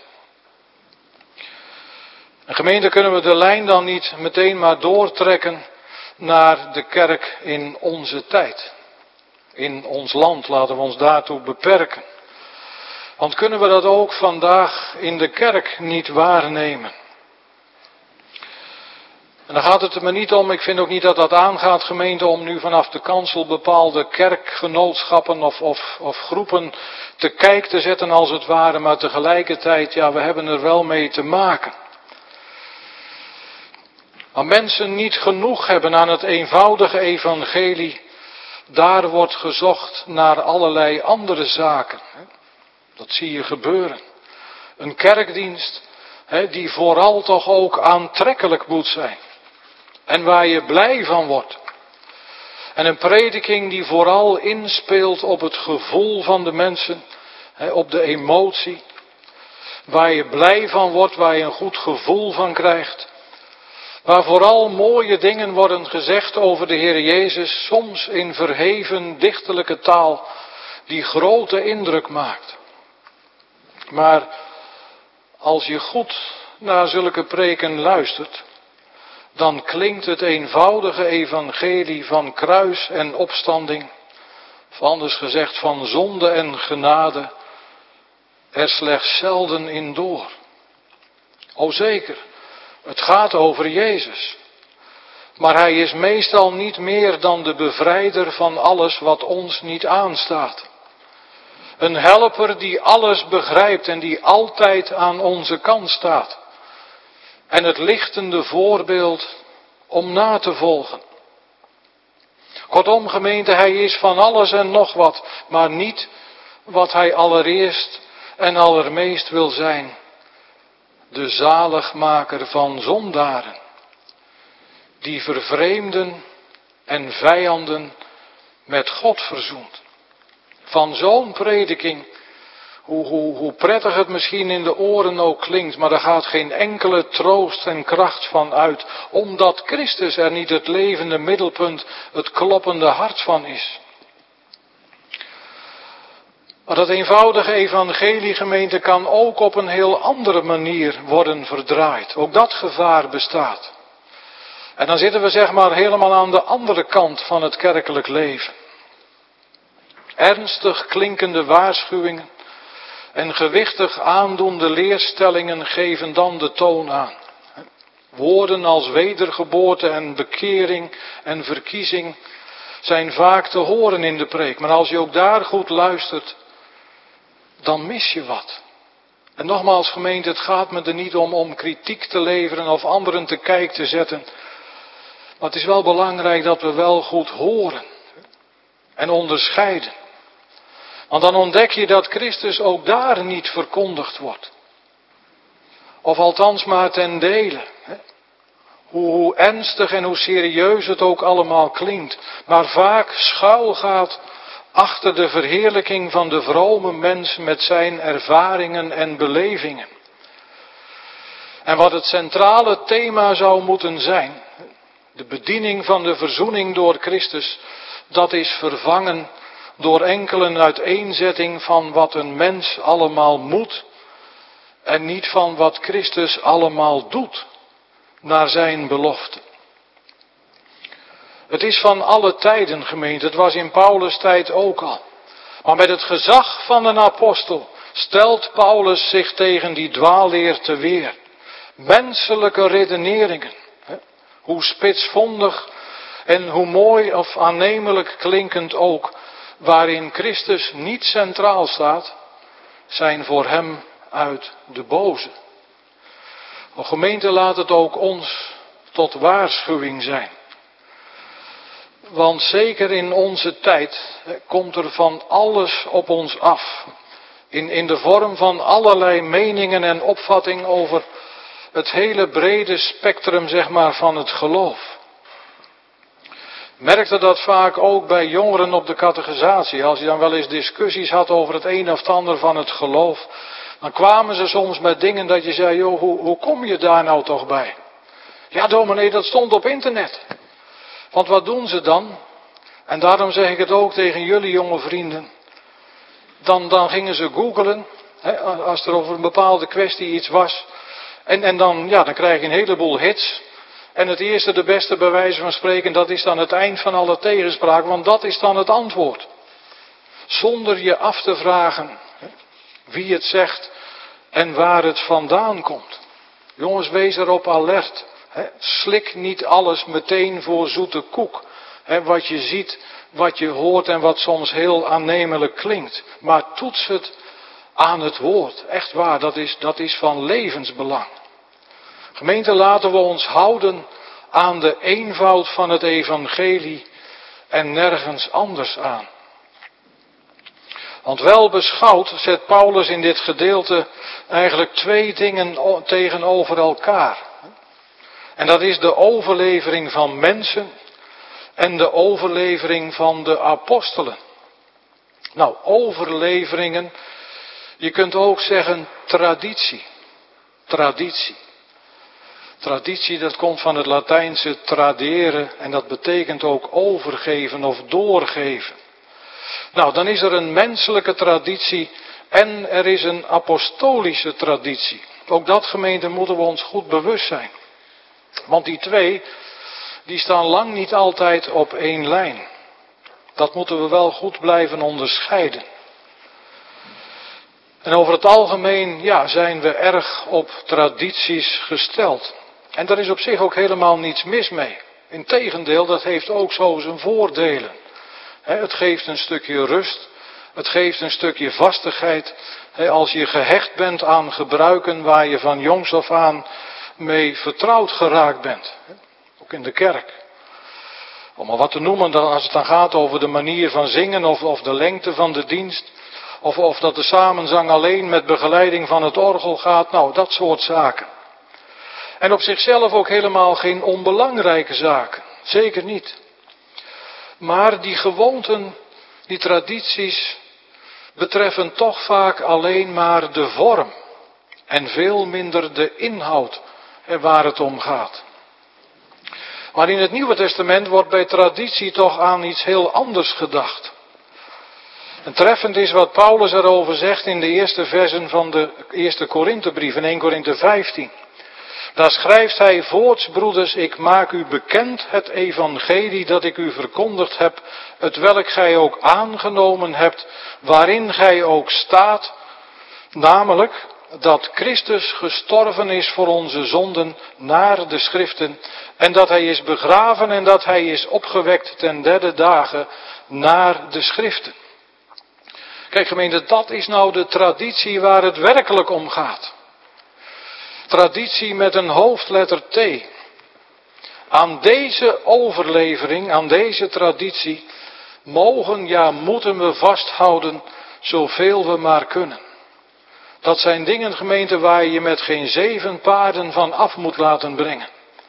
En gemeente, kunnen we de lijn dan niet meteen maar doortrekken naar de kerk in onze tijd. In ons land, laten we ons daartoe beperken. Want kunnen we dat ook vandaag in de kerk niet waarnemen? En dan gaat het er me niet om, ik vind ook niet dat dat aangaat, gemeente, om nu vanaf de kansel bepaalde kerkgenootschappen of groepen te kijk te zetten als het ware, maar tegelijkertijd, we hebben er wel mee te maken. Als mensen niet genoeg hebben aan het eenvoudige evangelie, daar wordt gezocht naar allerlei andere zaken. Dat zie je gebeuren. Een kerkdienst die vooral toch ook aantrekkelijk moet zijn. En waar je blij van wordt. En een prediking die vooral inspeelt op het gevoel van de mensen. Op de emotie. Waar je blij van wordt, waar je een goed gevoel van krijgt. Waar vooral mooie dingen worden gezegd over de Heer Jezus. Soms in verheven dichterlijke taal die grote indruk maakt. Maar als je goed naar zulke preken luistert, dan klinkt het eenvoudige evangelie van kruis en opstanding, of anders gezegd van zonde en genade, er slechts zelden in door. O zeker, het gaat over Jezus. Maar hij is meestal niet meer dan de bevrijder van alles wat ons niet aanstaat. Een helper die alles begrijpt en die altijd aan onze kant staat. En het lichtende voorbeeld om na te volgen. Kortom, gemeente, hij is van alles en nog wat, maar niet wat hij allereerst en allermeest wil zijn. De zaligmaker van zondaren. Die vervreemden en vijanden met God verzoent. Van zo'n prediking, hoe prettig het misschien in de oren ook klinkt, maar daar gaat geen enkele troost en kracht van uit, omdat Christus er niet het levende middelpunt, het kloppende hart van is. Maar dat eenvoudige evangelie, gemeente, kan ook op een heel andere manier worden verdraaid. Ook dat gevaar bestaat. En dan zitten we zeg maar helemaal aan de andere kant van het kerkelijk leven. Ernstig klinkende waarschuwingen en gewichtig aandoende leerstellingen geven dan de toon aan. Woorden als wedergeboorte en bekering en verkiezing zijn vaak te horen in de preek. Maar als je ook daar goed luistert, dan mis je wat. En nogmaals gemeente, het gaat me er niet om kritiek te leveren of anderen te kijk te zetten. Maar het is wel belangrijk dat we wel goed horen en onderscheiden. Want dan ontdek je dat Christus ook daar niet verkondigd wordt. Of althans maar ten dele. Hoe ernstig en hoe serieus het ook allemaal klinkt. Maar vaak schuil gaat achter de verheerlijking van de vrome mens met zijn ervaringen en belevingen. En wat het centrale thema zou moeten zijn, de bediening van de verzoening door Christus, dat is vervangen door enkele uiteenzetting van wat een mens allemaal moet en niet van wat Christus allemaal doet naar zijn belofte. Het is van alle tijden, gemeente, het was in Paulus' tijd ook al. Maar met het gezag van een apostel stelt Paulus zich tegen die dwaalleer te weer. Menselijke redeneringen, hoe spitsvondig en hoe mooi of aannemelijk klinkend ook, waarin Christus niet centraal staat, zijn voor hem uit de boze. O gemeente, laat het ook ons tot waarschuwing zijn. Want zeker in onze tijd komt er van alles op ons af. In de vorm van allerlei meningen en opvattingen over het hele brede spectrum, zeg maar, van het geloof. Merkte dat vaak ook bij jongeren op de catechisatie. Als je dan wel eens discussies had over het een of het ander van het geloof, dan kwamen ze soms met dingen dat je zei, joh, hoe kom je daar nou toch bij? Ja, dominee, dat stond op internet. Want wat doen ze dan? En daarom zeg ik het ook tegen jullie jonge vrienden. Dan gingen ze googlen, als er over een bepaalde kwestie iets was. En dan krijg je een heleboel hits. En het eerste, de beste bij wijze van spreken, dat is dan het eind van alle tegenspraak. Want dat is dan het antwoord. Zonder je af te vragen wie het zegt en waar het vandaan komt. Jongens, wees erop alert. Slik niet alles meteen voor zoete koek. Wat je ziet, wat je hoort en wat soms heel aannemelijk klinkt. Maar toets het aan het woord. Echt waar, dat is van levensbelang. Gemeente, laten we ons houden aan de eenvoud van het evangelie en nergens anders aan. Want wel beschouwd zet Paulus in dit gedeelte eigenlijk twee dingen tegenover elkaar. En dat is de overlevering van mensen en de overlevering van de apostelen. Nou, overleveringen, je kunt ook zeggen traditie. Traditie. Traditie, dat komt van het Latijnse tradere en dat betekent ook overgeven of doorgeven. Nou, dan is er een menselijke traditie en er is een apostolische traditie. Ook dat, gemeente, moeten we ons goed bewust zijn. Want die twee, die staan lang niet altijd op één lijn. Dat moeten we wel goed blijven onderscheiden. En over het algemeen, zijn we erg op tradities gesteld. En daar is op zich ook helemaal niets mis mee. Integendeel, dat heeft ook zo zijn voordelen. Het geeft een stukje rust. Het geeft een stukje vastigheid. Als je gehecht bent aan gebruiken waar je van jongs af aan mee vertrouwd geraakt bent. Ook in de kerk. Om maar wat te noemen, als het dan gaat over de manier van zingen of de lengte van de dienst. Of dat de samenzang alleen met begeleiding van het orgel gaat. Nou, dat soort zaken. En op zichzelf ook helemaal geen onbelangrijke zaken. Zeker niet. Maar die gewoonten, die tradities, betreffen toch vaak alleen maar de vorm. En veel minder de inhoud waar het om gaat. Maar in het Nieuwe Testament wordt bij traditie toch aan iets heel anders gedacht. En treffend is wat Paulus erover zegt in de eerste versen van de eerste Korinthebrief, in 1 Korinthe 15. Daar schrijft hij voorts, broeders, ik maak u bekend het evangelie dat ik u verkondigd heb, hetwelk gij ook aangenomen hebt, waarin gij ook staat, namelijk dat Christus gestorven is voor onze zonden naar de schriften, en dat hij is begraven en dat hij is opgewekt ten derde dagen naar de schriften. Kijk gemeente, dat is nou de traditie waar het werkelijk om gaat. Traditie met een hoofdletter T. Aan deze overlevering, aan deze traditie, mogen, ja moeten we vasthouden zoveel we maar kunnen. Dat zijn dingen, gemeente, waar je met geen 7 paarden van af moet laten brengen.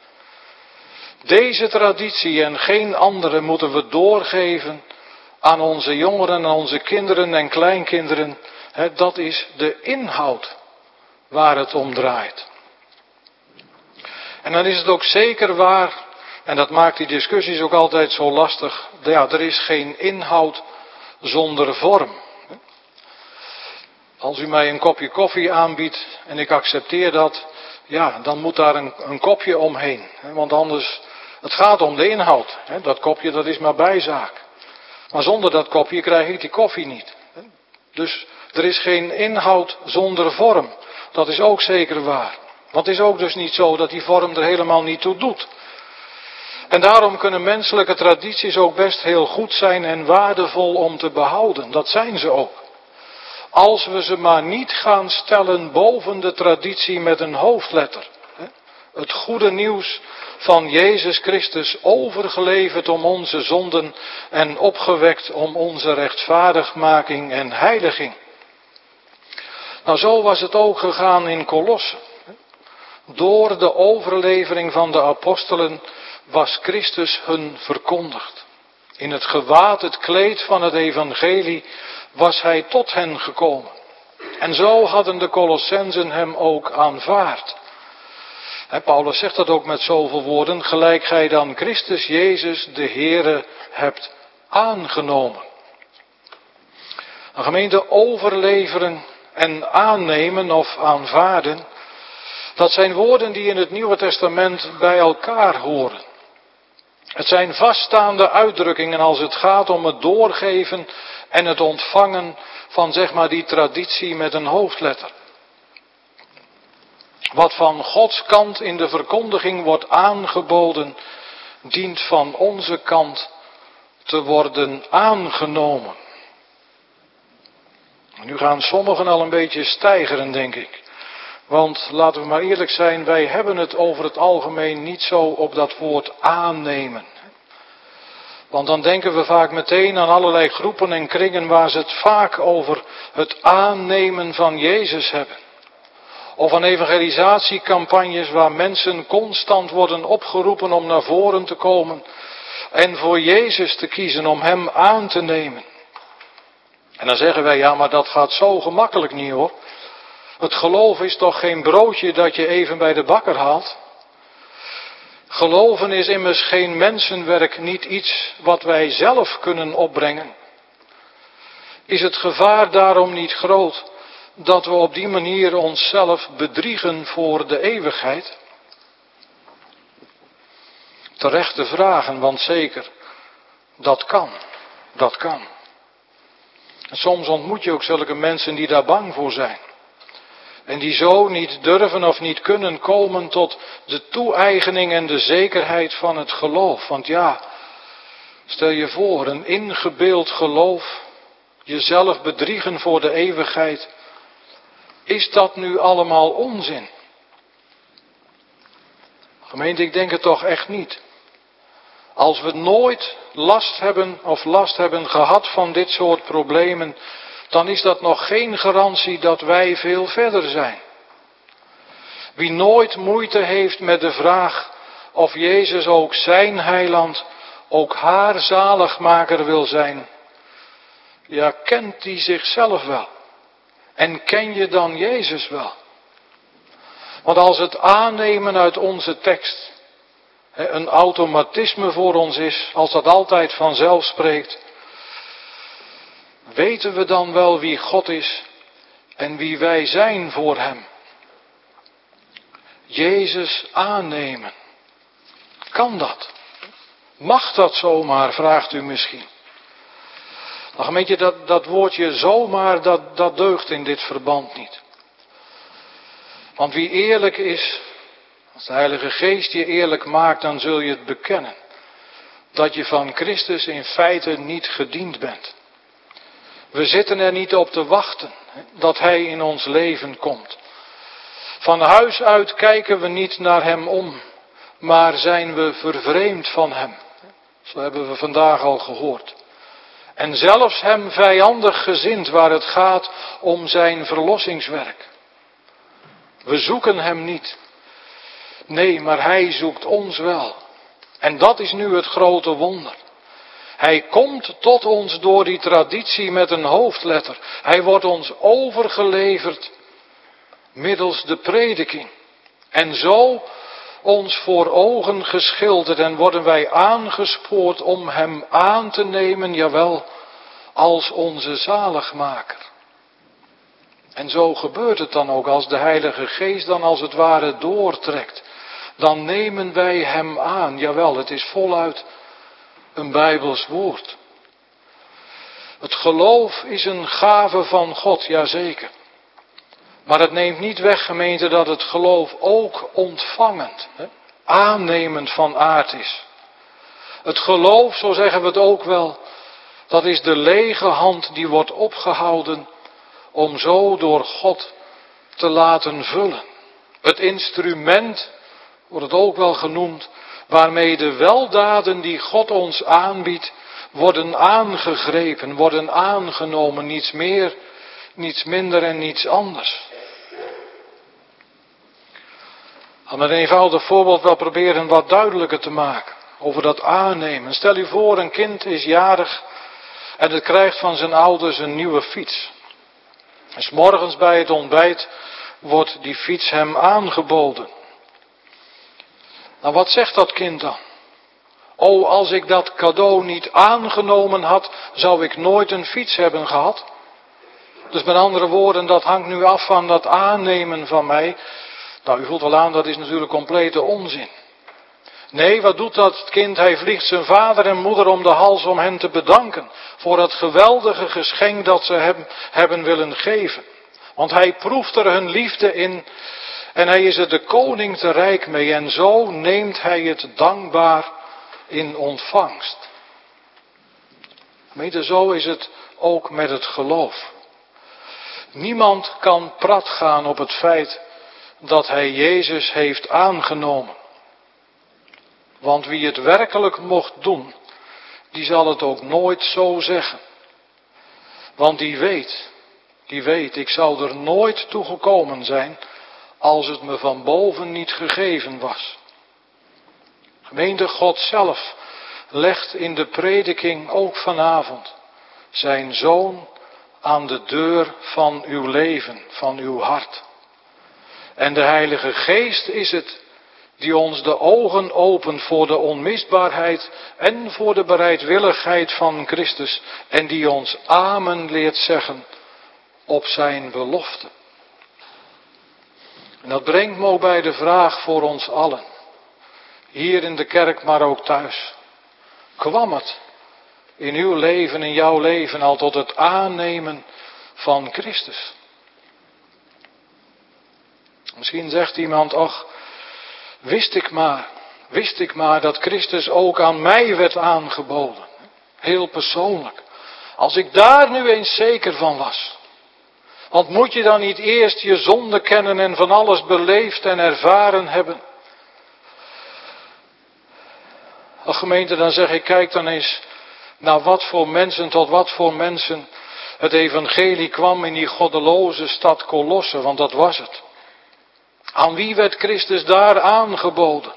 Deze traditie en geen andere moeten we doorgeven aan onze jongeren, aan onze kinderen en kleinkinderen. Dat is de inhoud waar het om draait. En dan is het ook zeker waar, en dat maakt die discussies ook altijd zo lastig, ja, er is geen inhoud zonder vorm. Als u mij een kopje koffie aanbiedt en ik accepteer dat, ja, dan moet daar een kopje omheen. Want anders, het gaat om de inhoud. Dat kopje, dat is maar bijzaak. Maar zonder dat kopje krijg ik die koffie niet. Dus er is geen inhoud zonder vorm. Dat is ook zeker waar. Want het is ook dus niet zo dat die vorm er helemaal niet toe doet. En daarom kunnen menselijke tradities ook best heel goed zijn en waardevol om te behouden. Dat zijn ze ook. Als we ze maar niet gaan stellen boven de traditie met een hoofdletter. Het goede nieuws van Jezus Christus overgeleverd om onze zonden en opgewekt om onze rechtvaardigmaking en heiliging. Nou, zo was het ook gegaan in Kolosse. Door de overlevering van de apostelen was Christus hun verkondigd. In het gewaad, het kleed van het evangelie was hij tot hen gekomen. En zo hadden de Colossensen hem ook aanvaard. Paulus zegt dat ook met zoveel woorden, gelijk gij dan Christus Jezus de Heere hebt aangenomen. Een gemeente overleveren en aannemen of aanvaarden, dat zijn woorden die in het Nieuwe Testament bij elkaar horen. Het zijn vaststaande uitdrukkingen als het gaat om het doorgeven en het ontvangen van zeg maar die traditie met een hoofdletter. Wat van Gods kant in de verkondiging wordt aangeboden, dient van onze kant te worden aangenomen. Nu gaan sommigen al een beetje steigeren, denk ik. Want laten we maar eerlijk zijn, wij hebben het over het algemeen niet zo op dat woord aannemen. Want dan denken we vaak meteen aan allerlei groepen en kringen waar ze het vaak over het aannemen van Jezus hebben. Of aan evangelisatiecampagnes waar mensen constant worden opgeroepen om naar voren te komen en voor Jezus te kiezen, om Hem aan te nemen. En dan zeggen wij, ja, maar dat gaat zo gemakkelijk niet hoor. Het geloof is toch geen broodje dat je even bij de bakker haalt? Geloven is immers geen mensenwerk, niet iets wat wij zelf kunnen opbrengen. Is het gevaar daarom niet groot dat we op die manier onszelf bedriegen voor de eeuwigheid? Terechte vragen, want zeker, dat kan. En soms ontmoet je ook zulke mensen die daar bang voor zijn. En die zo niet durven of niet kunnen komen tot de toe-eigening en de zekerheid van het geloof. Want ja, stel je voor, een ingebeeld geloof, jezelf bedriegen voor de eeuwigheid. Is dat nu allemaal onzin? Gemeente, ik denk het toch echt niet. Als we nooit last hebben gehad van dit soort problemen, dan is dat nog geen garantie dat wij veel verder zijn. Wie nooit moeite heeft met de vraag of Jezus ook zijn heiland, ook haar zaligmaker wil zijn, ja, kent die zichzelf wel? En ken je dan Jezus wel? Want als het aannemen uit onze tekst een automatisme voor ons is, als dat altijd vanzelf spreekt, weten we dan wel wie God is en wie wij zijn voor Hem? Jezus aannemen. Kan dat? Mag dat zomaar, vraagt u misschien. Nou gemeente, dat woordje zomaar, dat deugt in dit verband niet. Want wie eerlijk is, als de Heilige Geest je eerlijk maakt, dan zul je het bekennen. Dat je van Christus in feite niet gediend bent. We zitten er niet op te wachten dat Hij in ons leven komt. Van huis uit kijken we niet naar Hem om, maar zijn we vervreemd van Hem. Zo hebben we vandaag al gehoord. En zelfs Hem vijandig gezind waar het gaat om zijn verlossingswerk. We zoeken Hem niet. Nee, maar Hij zoekt ons wel. En dat is nu het grote wonder. Hij komt tot ons door die traditie met een hoofdletter. Hij wordt ons overgeleverd middels de prediking. En zo ons voor ogen geschilderd en worden wij aangespoord om Hem aan te nemen, jawel, als onze zaligmaker. En zo gebeurt het dan ook als de Heilige Geest dan als het ware doortrekt. Dan nemen wij Hem aan, jawel, het is voluit een Bijbels woord. Het geloof is een gave van God, jazeker. Maar het neemt niet weg, gemeente, dat het geloof ook ontvangend, aannemend van aard is. Het geloof, zo zeggen we het ook wel, dat is de lege hand die wordt opgehouden om zo door God te laten vullen. Het instrument, wordt het ook wel genoemd, waarmee de weldaden die God ons aanbiedt, worden aangegrepen, worden aangenomen, niets meer, niets minder en niets anders. Ik ga met een eenvoudig voorbeeld wel proberen wat duidelijker te maken over dat aannemen. Stel u voor, een kind is jarig en het krijgt van zijn ouders een nieuwe fiets. En 's morgens bij het ontbijt wordt die fiets hem aangeboden. Nou, wat zegt dat kind dan? O, als ik dat cadeau niet aangenomen had, zou ik nooit een fiets hebben gehad. Dus met andere woorden, dat hangt nu af van dat aannemen van mij. Nou, u voelt wel aan, dat is natuurlijk complete onzin. Nee, wat doet dat kind? Hij vliegt zijn vader en moeder om de hals om hen te bedanken voor het geweldige geschenk dat ze hem hebben willen geven. Want hij proeft er hun liefde in en hij is er de koning te rijk mee. En zo neemt hij het dankbaar in ontvangst. Mede zo is het ook met het geloof. Niemand kan prat gaan op het feit dat hij Jezus heeft aangenomen. Want wie het werkelijk mocht doen, die zal het ook nooit zo zeggen. Want die weet, ik zou er nooit toe gekomen zijn als het me van boven niet gegeven was. Gemeente, God zelf legt in de prediking ook vanavond zijn Zoon aan de deur van uw leven, van uw hart. En de Heilige Geest is het die ons de ogen opent voor de onmisbaarheid en voor de bereidwilligheid van Christus en die ons amen leert zeggen op zijn belofte. En dat brengt me ook bij de vraag voor ons allen, hier in de kerk maar ook thuis. Kwam het in uw leven, in jouw leven al tot het aannemen van Christus? Misschien zegt iemand, ach, wist ik maar dat Christus ook aan mij werd aangeboden. Heel persoonlijk. Als ik daar nu eens zeker van was. Want moet je dan niet eerst je zonde kennen en van alles beleefd en ervaren hebben? Ach gemeente, dan zeg ik, kijk dan eens naar wat voor mensen, tot wat voor mensen het evangelie kwam in die goddeloze stad Kolosse, want dat was het. Aan wie werd Christus daar aangeboden?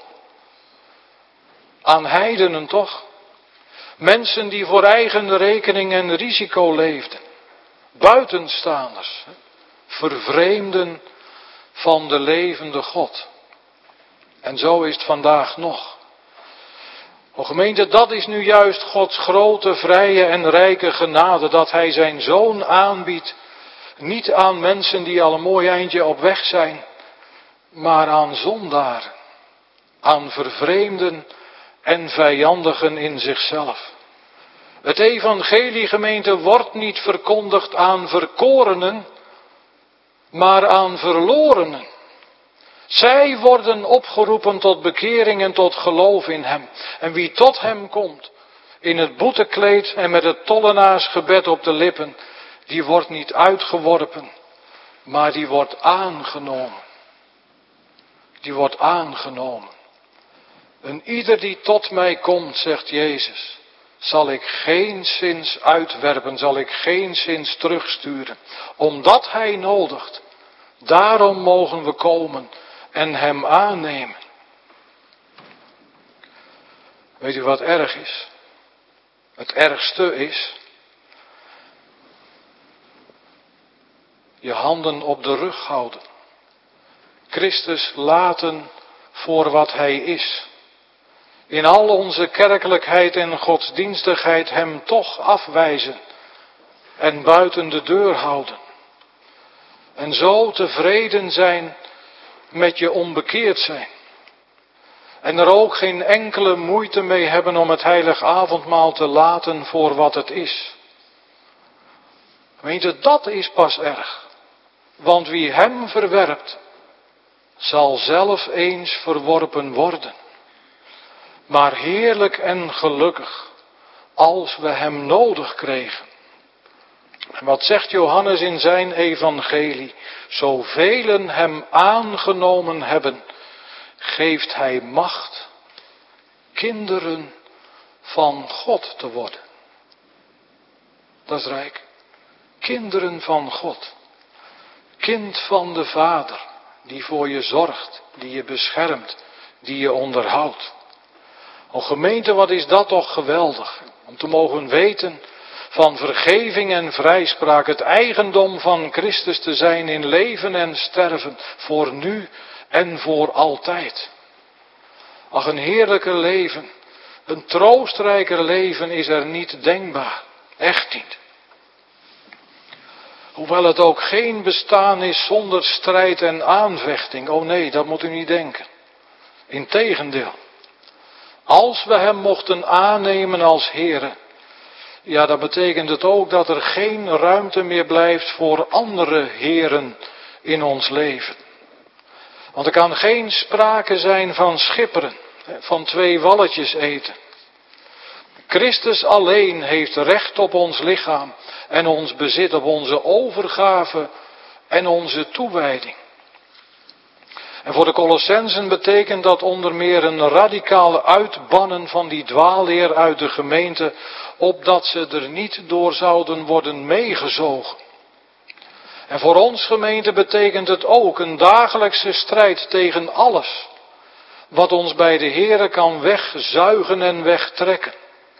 Aan heidenen toch? Mensen die voor eigen rekening en risico leefden. Buitenstaanders. Vervreemden van de levende God. En zo is het vandaag nog. O gemeente, dat is nu juist Gods grote, vrije en rijke genade. Dat Hij zijn Zoon aanbiedt. Niet aan mensen die al een mooi eindje op weg zijn. maar aan zondaren, aan vervreemden en vijandigen in zichzelf. Het evangelie, gemeente, wordt niet verkondigd aan verkorenen, maar aan verlorenen. Zij worden opgeroepen tot bekering en tot geloof in hem. En wie tot hem komt, in het boetekleed en met het tollenaarsgebed op de lippen, die wordt niet uitgeworpen, maar die wordt aangenomen. Die wordt aangenomen. En ieder die tot mij komt, zegt Jezus, zal ik geenszins uitwerpen, zal ik geenszins terugsturen. Omdat hij nodigt, daarom mogen we komen en hem aannemen. Weet u wat erg is? Het ergste is je handen op de rug houden. Christus laten voor wat hij is. In al onze kerkelijkheid en godsdienstigheid hem toch afwijzen en buiten de deur houden. En zo tevreden zijn met je onbekeerd zijn. En er ook geen enkele moeite mee hebben om het heilig avondmaal te laten voor wat het is. Gemeente, dat is pas erg. Want wie hem verwerpt, zal zelf eens verworpen worden. Maar heerlijk en gelukkig, als we hem nodig kregen. En wat zegt Johannes in zijn evangelie? Zovelen hem aangenomen hebben, geeft hij macht kinderen van God te worden. Dat is rijk. Kinderen van God. Kind van de Vader, die voor je zorgt, die je beschermt, die je onderhoudt. O gemeente, wat is dat toch geweldig, om te mogen weten van vergeving en vrijspraak, het eigendom van Christus te zijn in leven en sterven, voor nu en voor altijd. Ach, een heerlijker leven, een troostrijker leven is er niet denkbaar, echt niet. Hoewel het ook geen bestaan is zonder strijd en aanvechting, oh nee, dat moet u niet denken. Integendeel. Als we hem mochten aannemen als Heere, ja, dan betekent het ook dat er geen ruimte meer blijft voor andere heren in ons leven. Want er kan geen sprake zijn van schipperen, van twee walletjes eten. Christus alleen heeft recht op ons lichaam en ons bezit, op onze overgave en onze toewijding. En voor de Colossensen betekent dat onder meer een radicale uitbannen van die dwaalleer uit de gemeente, opdat ze er niet door zouden worden meegezogen. En voor ons gemeente betekent het ook een dagelijkse strijd tegen alles wat ons bij de Heere kan wegzuigen en wegtrekken.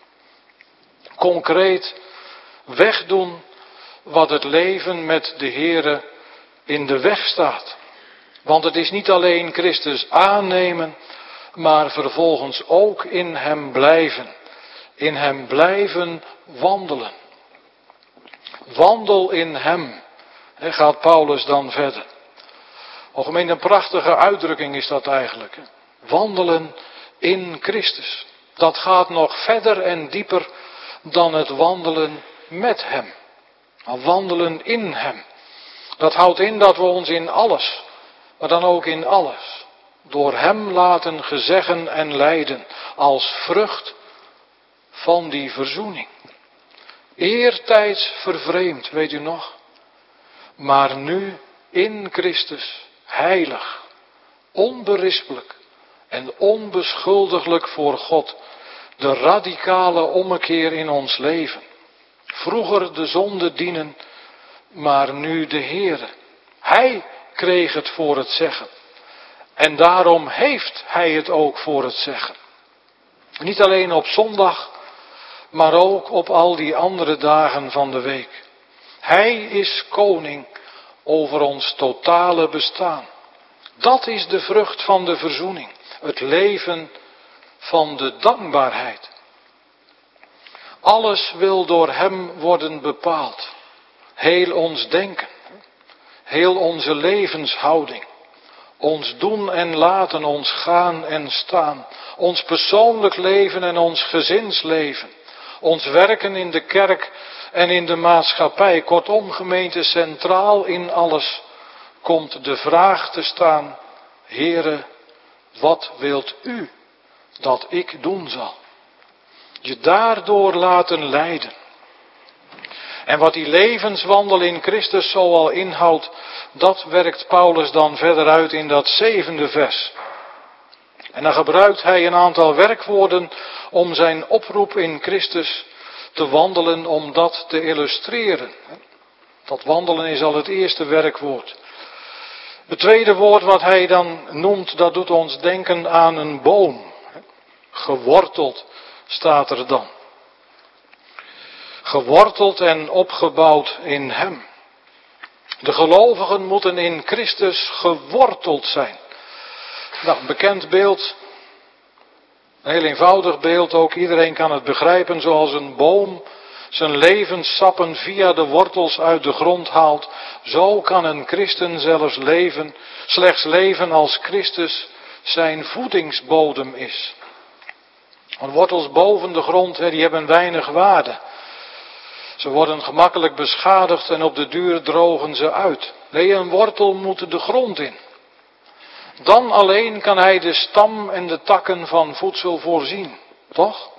Concreet wegdoen wat het leven met de Heere in de weg staat. Want het is niet alleen Christus aannemen, maar vervolgens ook in hem blijven. In hem blijven wandelen. Wandel in hem, gaat Paulus dan verder. Algemeen een prachtige uitdrukking is dat eigenlijk. Wandelen in Christus. Dat gaat nog verder en dieper dan het wandelen met hem. Wandelen in hem. Dat houdt in dat we ons in alles, maar dan ook in alles, door hem laten gezeggen en leiden als vrucht van die verzoening. Eertijds vervreemd, weet u nog, maar nu in Christus heilig, onberispelijk en onbeschuldiglijk voor God. De radicale ommekeer in ons leven. Vroeger de zonde dienen, maar nu de Heere. Hij kreeg het voor het zeggen. En daarom heeft hij het ook voor het zeggen. Niet alleen op zondag, maar ook op al die andere dagen van de week. Hij is koning over ons totale bestaan. Dat is de vrucht van de verzoening. Het leven van de dankbaarheid. Alles wil door hem worden bepaald. Heel ons denken. Heel onze levenshouding. Ons doen en laten, ons gaan en staan. Ons persoonlijk leven en ons gezinsleven. Ons werken in de kerk en in de maatschappij. Kortom, gemeente, centraal in alles komt de vraag te staan: Heere, wat wilt u dat ik doen zal? Je daardoor laten leiden. En wat die levenswandel in Christus zoal inhoudt, dat werkt Paulus dan verder uit in dat 7e vers. En dan gebruikt hij een aantal werkwoorden om zijn oproep in Christus te wandelen, om dat te illustreren. Dat wandelen is al het eerste werkwoord. Het tweede woord wat hij dan noemt, dat doet ons denken aan een boom. Geworteld staat er dan. Geworteld en opgebouwd in hem. De gelovigen moeten in Christus geworteld zijn. Nou, een bekend beeld. Een heel eenvoudig beeld ook. Iedereen kan het begrijpen. Zoals een boom zijn levenssappen via de wortels uit de grond haalt. Zo kan een christen slechts leven als Christus zijn voedingsbodem is. Want wortels boven de grond, die hebben weinig waarde. Ze worden gemakkelijk beschadigd en op de duur drogen ze uit. Nee, een wortel moet de grond in. Dan alleen kan hij de stam en de takken van voedsel voorzien. Toch?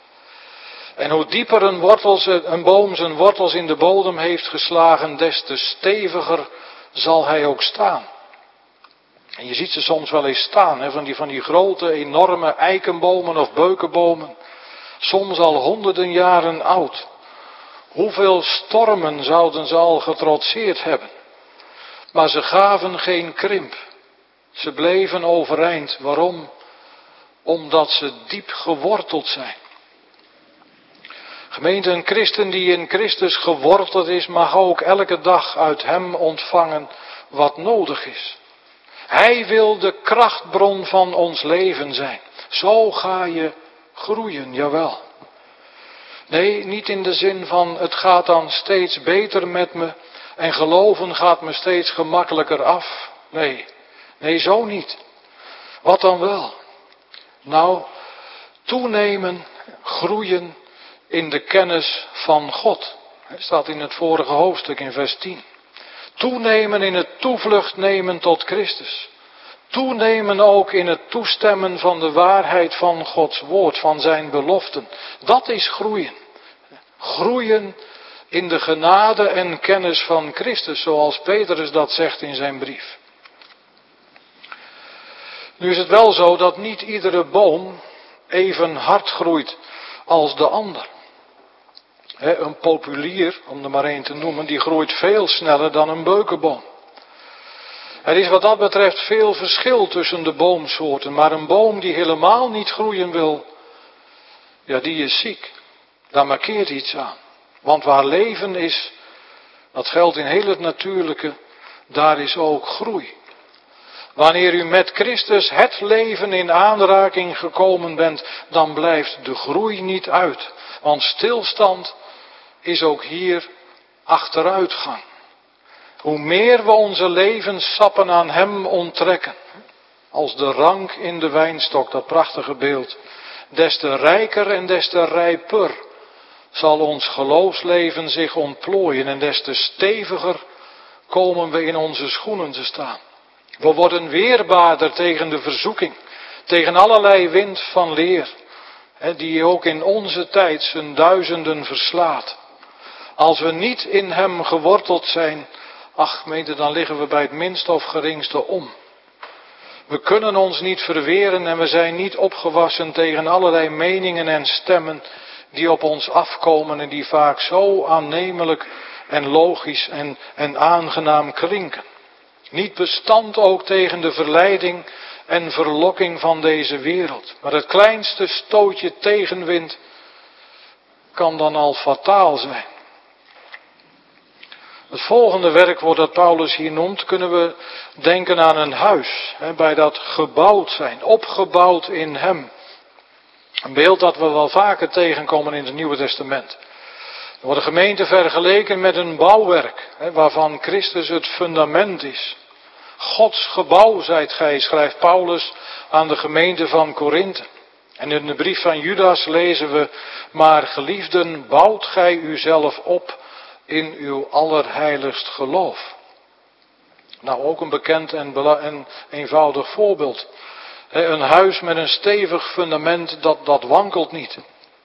En hoe dieper een boom zijn wortels in de bodem heeft geslagen, des te steviger zal hij ook staan. En je ziet ze soms wel eens staan, van die grote, enorme eikenbomen of beukenbomen. Soms al honderden jaren oud. Hoeveel stormen zouden ze al getrotseerd hebben. Maar ze gaven geen krimp. Ze bleven overeind. Waarom? Omdat ze diep geworteld zijn. Gemeente, een christen die in Christus geworteld is, mag ook elke dag uit hem ontvangen wat nodig is. Hij wil de krachtbron van ons leven zijn. Zo ga je groeien, jawel. Nee, niet in de zin van het gaat dan steeds beter met me en geloven gaat me steeds gemakkelijker af. Nee, zo niet. Wat dan wel? Nou, toenemen, groeien in de kennis van God. Dat staat in het vorige hoofdstuk in vers 10. Toenemen in het toevlucht nemen tot Christus. Toenemen ook in het toestemmen van de waarheid van Gods woord, van zijn beloften. Dat is groeien. Groeien in de genade en kennis van Christus, zoals Petrus dat zegt in zijn brief. Nu is het wel zo dat niet iedere boom even hard groeit als de ander. Een populier, om er maar één te noemen, die groeit veel sneller dan een beukenboom. Er is wat dat betreft veel verschil tussen de boomsoorten, maar een boom die helemaal niet groeien wil, ja, die is ziek. Daar markeert iets aan. Want waar leven is, dat geldt in heel het natuurlijke, daar is ook groei. Wanneer u met Christus het leven in aanraking gekomen bent, dan blijft de groei niet uit. Want stilstand is ook hier achteruitgang. Hoe meer we onze levenssappen aan hem onttrekken, als de rank in de wijnstok, dat prachtige beeld, des te rijker en des te rijper zal ons geloofsleven zich ontplooien en des te steviger komen we in onze schoenen te staan. We worden weerbaarder tegen de verzoeking, tegen allerlei wind van leer, die ook in onze tijd zijn duizenden verslaat. Als we niet in hem geworteld zijn, ach gemeente, dan liggen we bij het minste of geringste om. We kunnen ons niet verweren en we zijn niet opgewassen tegen allerlei meningen en stemmen die op ons afkomen en die vaak zo aannemelijk en logisch en aangenaam klinken. Niet bestand ook tegen de verleiding en verlokking van deze wereld. Maar het kleinste stootje tegenwind kan dan al fataal zijn. Het volgende werkwoord dat Paulus hier noemt, kunnen we denken aan een huis. Bij dat gebouwd zijn, opgebouwd in hem. Een beeld dat we wel vaker tegenkomen in het Nieuwe Testament. Er wordt de gemeente vergeleken met een bouwwerk, waarvan Christus het fundament is. Gods gebouw zijt gij, schrijft Paulus aan de gemeente van Korinthe. En in de brief van Judas lezen we, maar geliefden, bouwt gij uzelf op in uw allerheiligst geloof. Nou, ook een bekend en eenvoudig voorbeeld. Een huis met een stevig fundament, dat wankelt niet.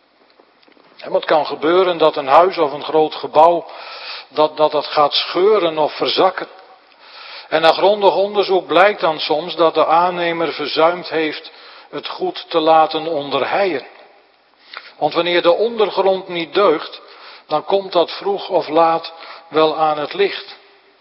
En het kan gebeuren dat een huis of een groot gebouw, dat gaat scheuren of verzakken. En na grondig onderzoek blijkt dan soms dat de aannemer verzuimd heeft het goed te laten onderheien. Want wanneer de ondergrond niet deugt, dan komt dat vroeg of laat wel aan het licht.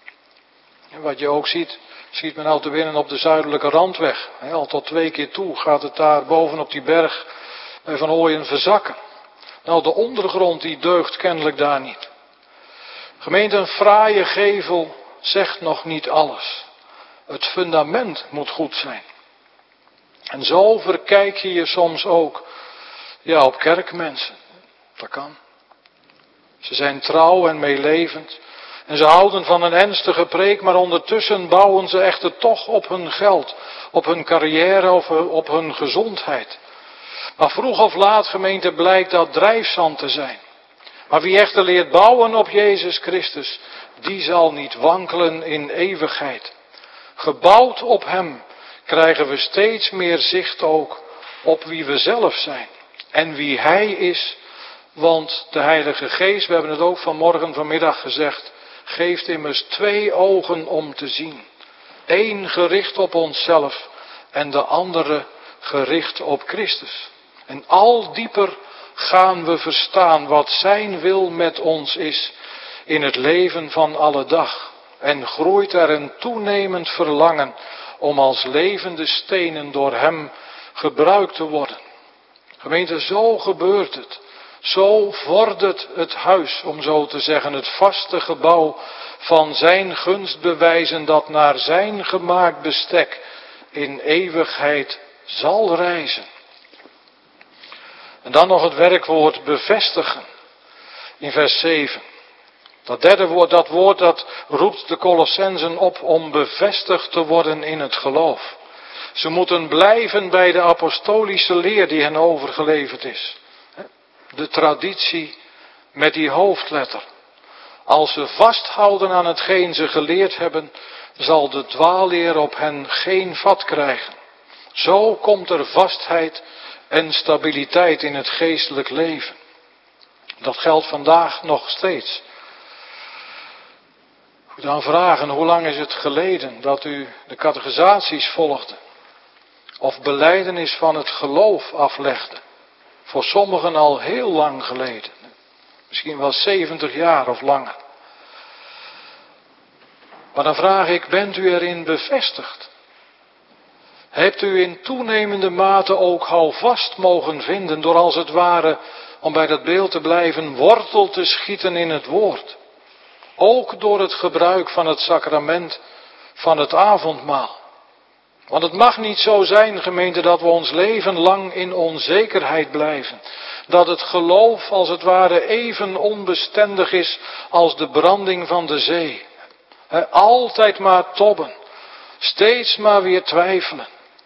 En wat je ook ziet men al te winnen op de zuidelijke randweg. Al tot 2 keer toe gaat het daar bovenop die berg van Ooyen verzakken. Nou, de ondergrond die deugt kennelijk daar niet. Gemeente, een fraaie gevel zegt nog niet alles. Het fundament moet goed zijn. En zo verkijk je je soms ook op kerkmensen. Dat kan. Ze zijn trouw en meelevend. En ze houden van een ernstige preek, maar ondertussen bouwen ze echter toch op hun geld, op hun carrière of op hun gezondheid. Maar vroeg of laat, gemeente, blijkt dat drijfzand te zijn. Maar wie echter leert bouwen op Jezus Christus, die zal niet wankelen in eeuwigheid. Gebouwd op Hem krijgen we steeds meer zicht ook op wie we zelf zijn en wie Hij is. Want de Heilige Geest, we hebben het ook vanmiddag gezegd, geeft immers 2 ogen om te zien. 1 gericht op onszelf en de andere gericht op Christus. En al dieper gaan we verstaan wat zijn wil met ons is in het leven van alle dag. En groeit er een toenemend verlangen om als levende stenen door Hem gebruikt te worden. Gemeente, zo gebeurt het. Zo vordert het huis, om zo te zeggen, het vaste gebouw van zijn gunstbewijzen dat naar zijn gemaakt bestek in eeuwigheid zal reizen. En dan nog het werkwoord bevestigen in vers 7. Dat derde woord, dat roept de Colossensen op om bevestigd te worden in het geloof. Ze moeten blijven bij de apostolische leer die hen overgeleverd is. De traditie met die hoofdletter. Als ze vasthouden aan hetgeen ze geleerd hebben, zal de dwaalleer op hen geen vat krijgen. Zo komt er vastheid en stabiliteit in het geestelijk leven. Dat geldt vandaag nog steeds. Ik moet dan vragen, hoe lang is het geleden dat u de catechisaties volgde? Of belijdenis van het geloof aflegde? Voor sommigen al heel lang geleden. Misschien wel 70 jaar of langer. Maar dan vraag ik, bent u erin bevestigd? Hebt u in toenemende mate ook houvast mogen vinden door als het ware, om bij dat beeld te blijven, wortel te schieten in het woord? Ook door het gebruik van het sacrament van het avondmaal. Want het mag niet zo zijn, gemeente, dat we ons leven lang in onzekerheid blijven. Dat het geloof als het ware even onbestendig is als de branding van de zee. Altijd maar tobben. Steeds maar weer twijfelen.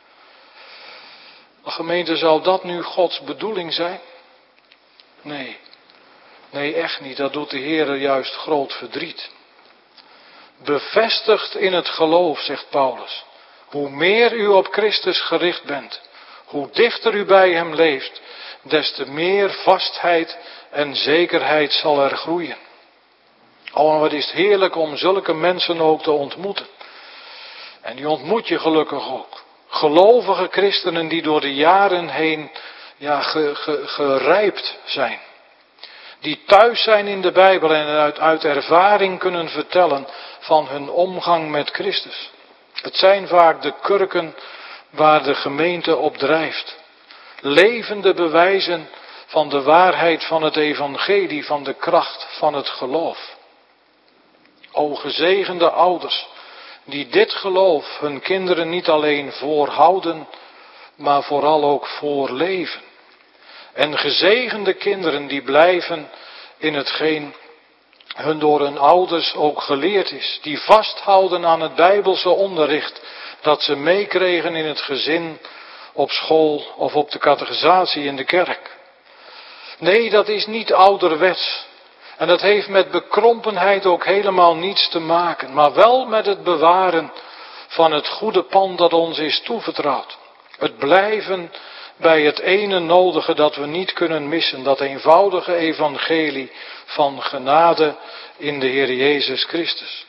Gemeente, zou dat nu Gods bedoeling zijn? Nee. Nee, echt niet. Dat doet de Heer juist groot verdriet. Bevestigd in het geloof, zegt Paulus. Hoe meer u op Christus gericht bent, hoe dichter u bij Hem leeft, des te meer vastheid en zekerheid zal er groeien. Oh, en wat is het heerlijk om zulke mensen ook te ontmoeten. En die ontmoet je gelukkig ook. Gelovige christenen die door de jaren heen gerijpt zijn. Die thuis zijn in de Bijbel en uit ervaring kunnen vertellen van hun omgang met Christus. Het zijn vaak de kurken waar de gemeente op drijft. Levende bewijzen van de waarheid van het evangelie, van de kracht van het geloof. O gezegende ouders, die dit geloof hun kinderen niet alleen voorhouden, maar vooral ook voorleven. En gezegende kinderen die blijven in hetgeen hun door hun ouders ook geleerd is. Die vasthouden aan het Bijbelse onderricht dat ze meekregen in het gezin, op school of op de catechisatie in de kerk. Nee, dat is niet ouderwets. En dat heeft met bekrompenheid ook helemaal niets te maken. Maar wel met het bewaren van het goede pand dat ons is toevertrouwd. Het blijven bij het ene nodige dat we niet kunnen missen. Dat eenvoudige evangelie van genade in de Heer Jezus Christus.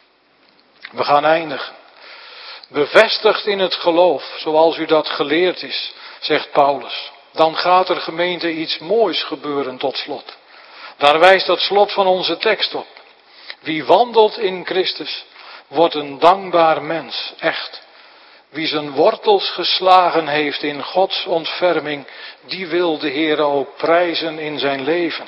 We gaan eindigen. Bevestigd in het geloof, zoals u dat geleerd is, zegt Paulus. Dan gaat er, gemeente, iets moois gebeuren tot slot. Daar wijst het slot van onze tekst op. Wie wandelt in Christus, wordt een dankbaar mens, echt. Wie zijn wortels geslagen heeft in Gods ontferming, die wil de Heere ook prijzen in zijn leven.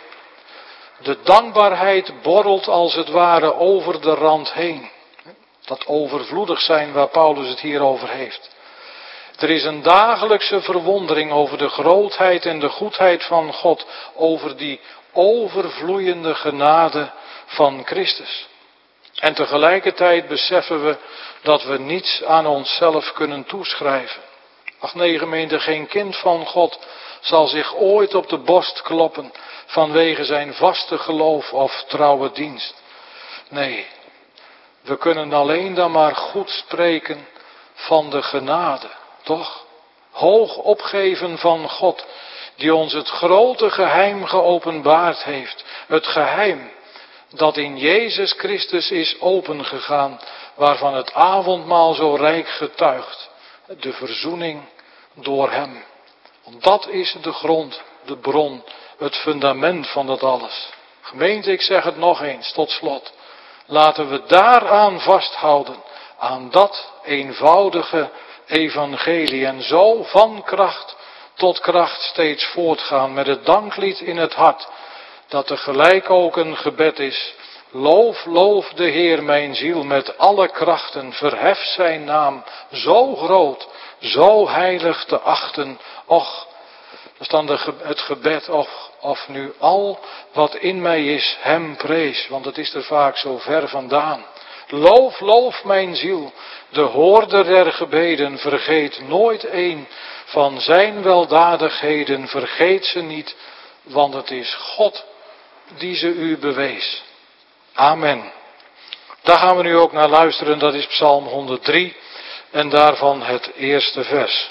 De dankbaarheid borrelt als het ware over de rand heen. Dat overvloedig zijn waar Paulus het hier over heeft. Er is een dagelijkse verwondering over de grootheid en de goedheid van God, over die overvloeiende genade van Christus. En tegelijkertijd beseffen we dat we niets aan onszelf kunnen toeschrijven. Ach nee, gemeente, geen kind van God zal zich ooit op de borst kloppen vanwege zijn vaste geloof of trouwe dienst. Nee, we kunnen alleen dan maar goed spreken van de genade, toch? Hoog opgeven van God, die ons het grote geheim geopenbaard heeft. Het geheim dat in Jezus Christus is opengegaan, waarvan het avondmaal zo rijk getuigt. De verzoening door hem. Want dat is de grond, de bron, het fundament van dat alles. Gemeente, ik zeg het nog eens, tot slot. Laten we daaraan vasthouden, aan dat eenvoudige evangelie. En zo van kracht tot kracht steeds voortgaan met het danklied in het hart. Dat tegelijk ook een gebed is. Loof, loof de Heer mijn ziel met alle krachten. Verhef zijn naam zo groot, zo heilig te achten. Och, dat is dan het gebed of nu al wat in mij is hem prees. Want het is er vaak zo ver vandaan. Loof, loof mijn ziel, de hoorder der gebeden. Vergeet nooit een van zijn weldadigheden. Vergeet ze niet, want het is God die ze u bewees. Amen. Daar gaan we nu ook naar luisteren, dat is Psalm 103 en daarvan het eerste vers.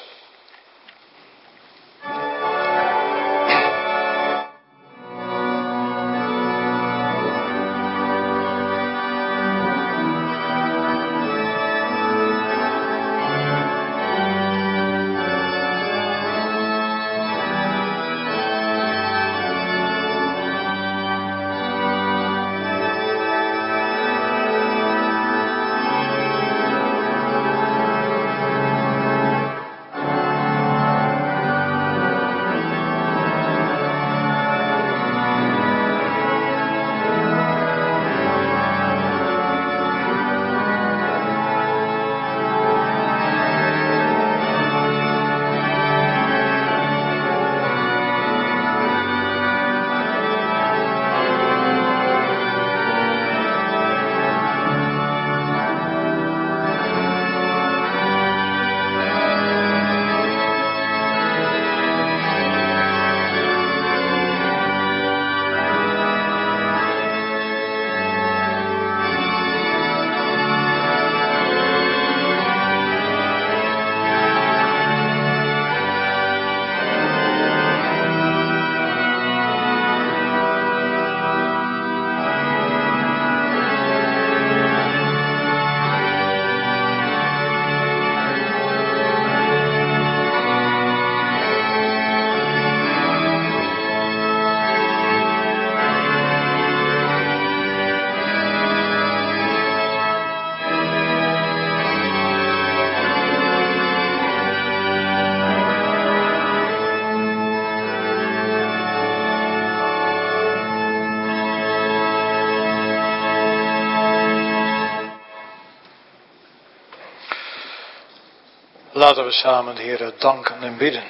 Laten we samen de Heer danken en bidden.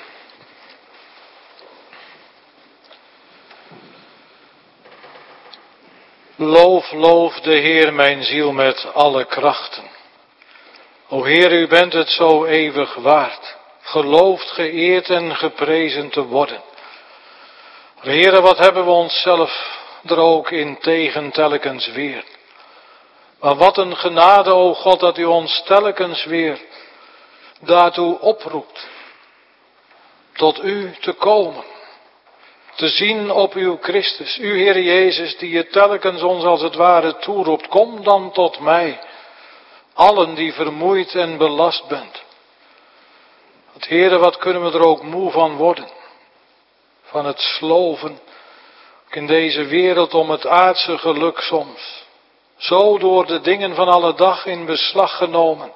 Loof de Heer mijn ziel met alle krachten. O Heer, u bent het zo eeuwig waard, geloofd, geëerd en geprezen te worden. Heere, wat hebben we onszelf er ook in tegen telkens weer. Maar wat een genade, o God, dat u ons telkens weer daartoe oproept. Tot u te komen. Te zien op uw Christus, u Heer Jezus, die je telkens ons als het ware toeroept. Kom dan tot mij, allen die vermoeid en belast bent. Want Heere, wat kunnen we er ook moe van worden. Van het sloven in deze wereld om het aardse geluk soms. Zo door de dingen van alle dag in beslag genomen.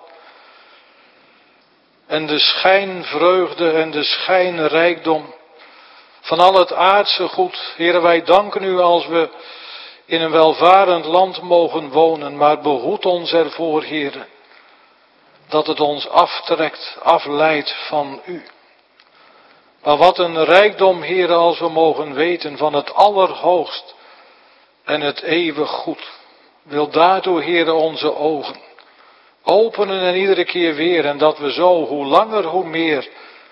En de schijnvreugde en de schijnrijkdom van al het aardse goed. Heere, wij danken u als we in een welvarend land mogen wonen. Maar behoed ons ervoor, Heere, dat het ons aftrekt, afleidt van u. Maar wat een rijkdom, Heere, als we mogen weten van het Allerhoogst en het eeuwig goed. Wil daartoe, Heere, onze ogen openen en iedere keer weer. En dat we zo, hoe langer, hoe meer,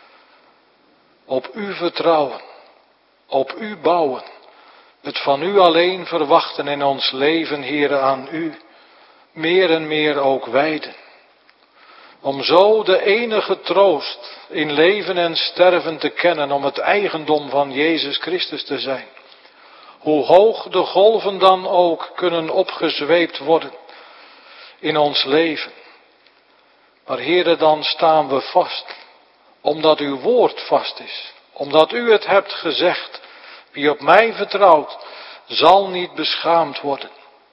op u vertrouwen, op u bouwen. Het van u alleen verwachten in ons leven, Heere, aan u meer en meer ook wijden. Om zo de enige troost in leven en sterven te kennen, om het eigendom van Jezus Christus te zijn. Hoe hoog de golven dan ook kunnen opgezweept worden in ons leven. Maar Heere, dan staan we vast, omdat uw woord vast is. Omdat u het hebt gezegd, wie op mij vertrouwt, zal niet beschaamd worden.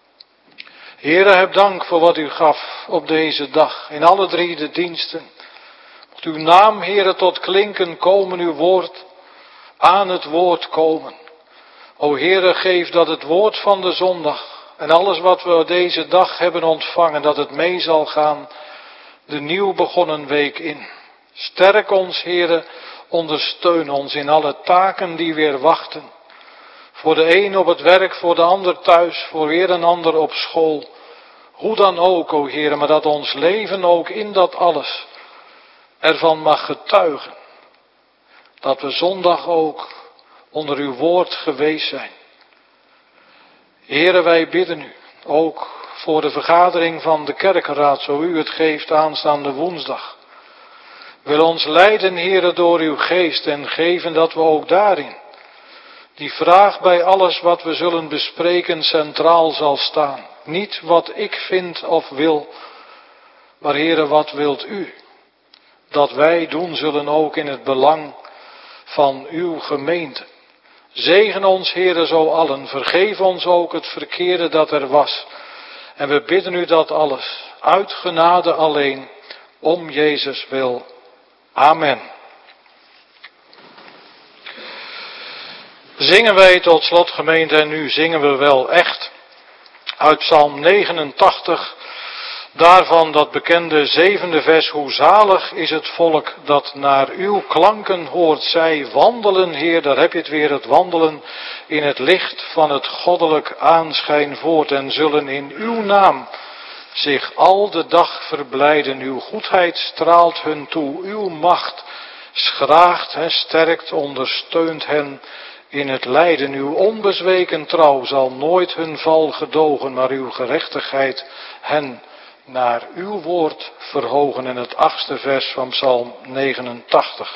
Heere, heb dank voor wat u gaf op deze dag, in alle 3 de diensten. Mocht uw naam, Heere, tot klinken komen, uw woord, aan het woord komen. O Heere, geef dat het woord van de zondag en alles wat we deze dag hebben ontvangen, dat het mee zal gaan de nieuw begonnen week in. Sterk ons, Heere, ondersteun ons in alle taken die weer wachten. Voor de een op het werk, voor de ander thuis, voor weer een ander op school. Hoe dan ook, o Heere, maar dat ons leven ook in dat alles ervan mag getuigen. Dat we zondag ook onder uw woord geweest zijn. Heere, wij bidden u ook voor de vergadering van de kerkenraad, zo u het geeft aanstaande woensdag. Wil ons leiden, Heere, door uw geest en geven dat we ook daarin die vraag bij alles wat we zullen bespreken centraal zal staan. Niet wat ik vind of wil, maar Heere, wat wilt u? Dat wij doen zullen ook in het belang van uw gemeente. Zegen ons, Heere, zo allen. Vergeef ons ook het verkeerde dat er was. En we bidden u dat alles, uit genade alleen, om Jezus wil. Amen. Zingen wij tot slot, gemeente, en nu zingen we wel echt uit Psalm 89, daarvan dat bekende 7e vers. Hoe zalig is het volk dat naar uw klanken hoort. Zij wandelen, Heer, daar heb je het weer, het wandelen in het licht van het goddelijk aanschijn voort, en zullen in uw naam zich al de dag verblijden. Uw goedheid straalt hun toe, uw macht schraagt en sterkt, ondersteunt hen in het lijden. Uw onbezweken trouw zal nooit hun val gedogen, maar uw gerechtigheid hen naar uw woord verhogen. En het 8e vers van Psalm 89.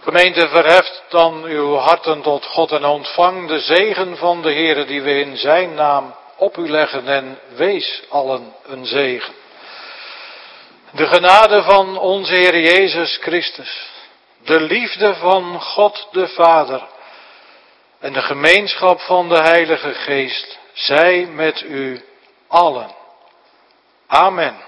Gemeente, verheft dan uw harten tot God en ontvang de zegen van de Heere die we in zijn naam op u leggen en wees allen een zegen. De genade van onze Heer Jezus Christus, de liefde van God de Vader en de gemeenschap van de Heilige Geest zij met u allen. Amen.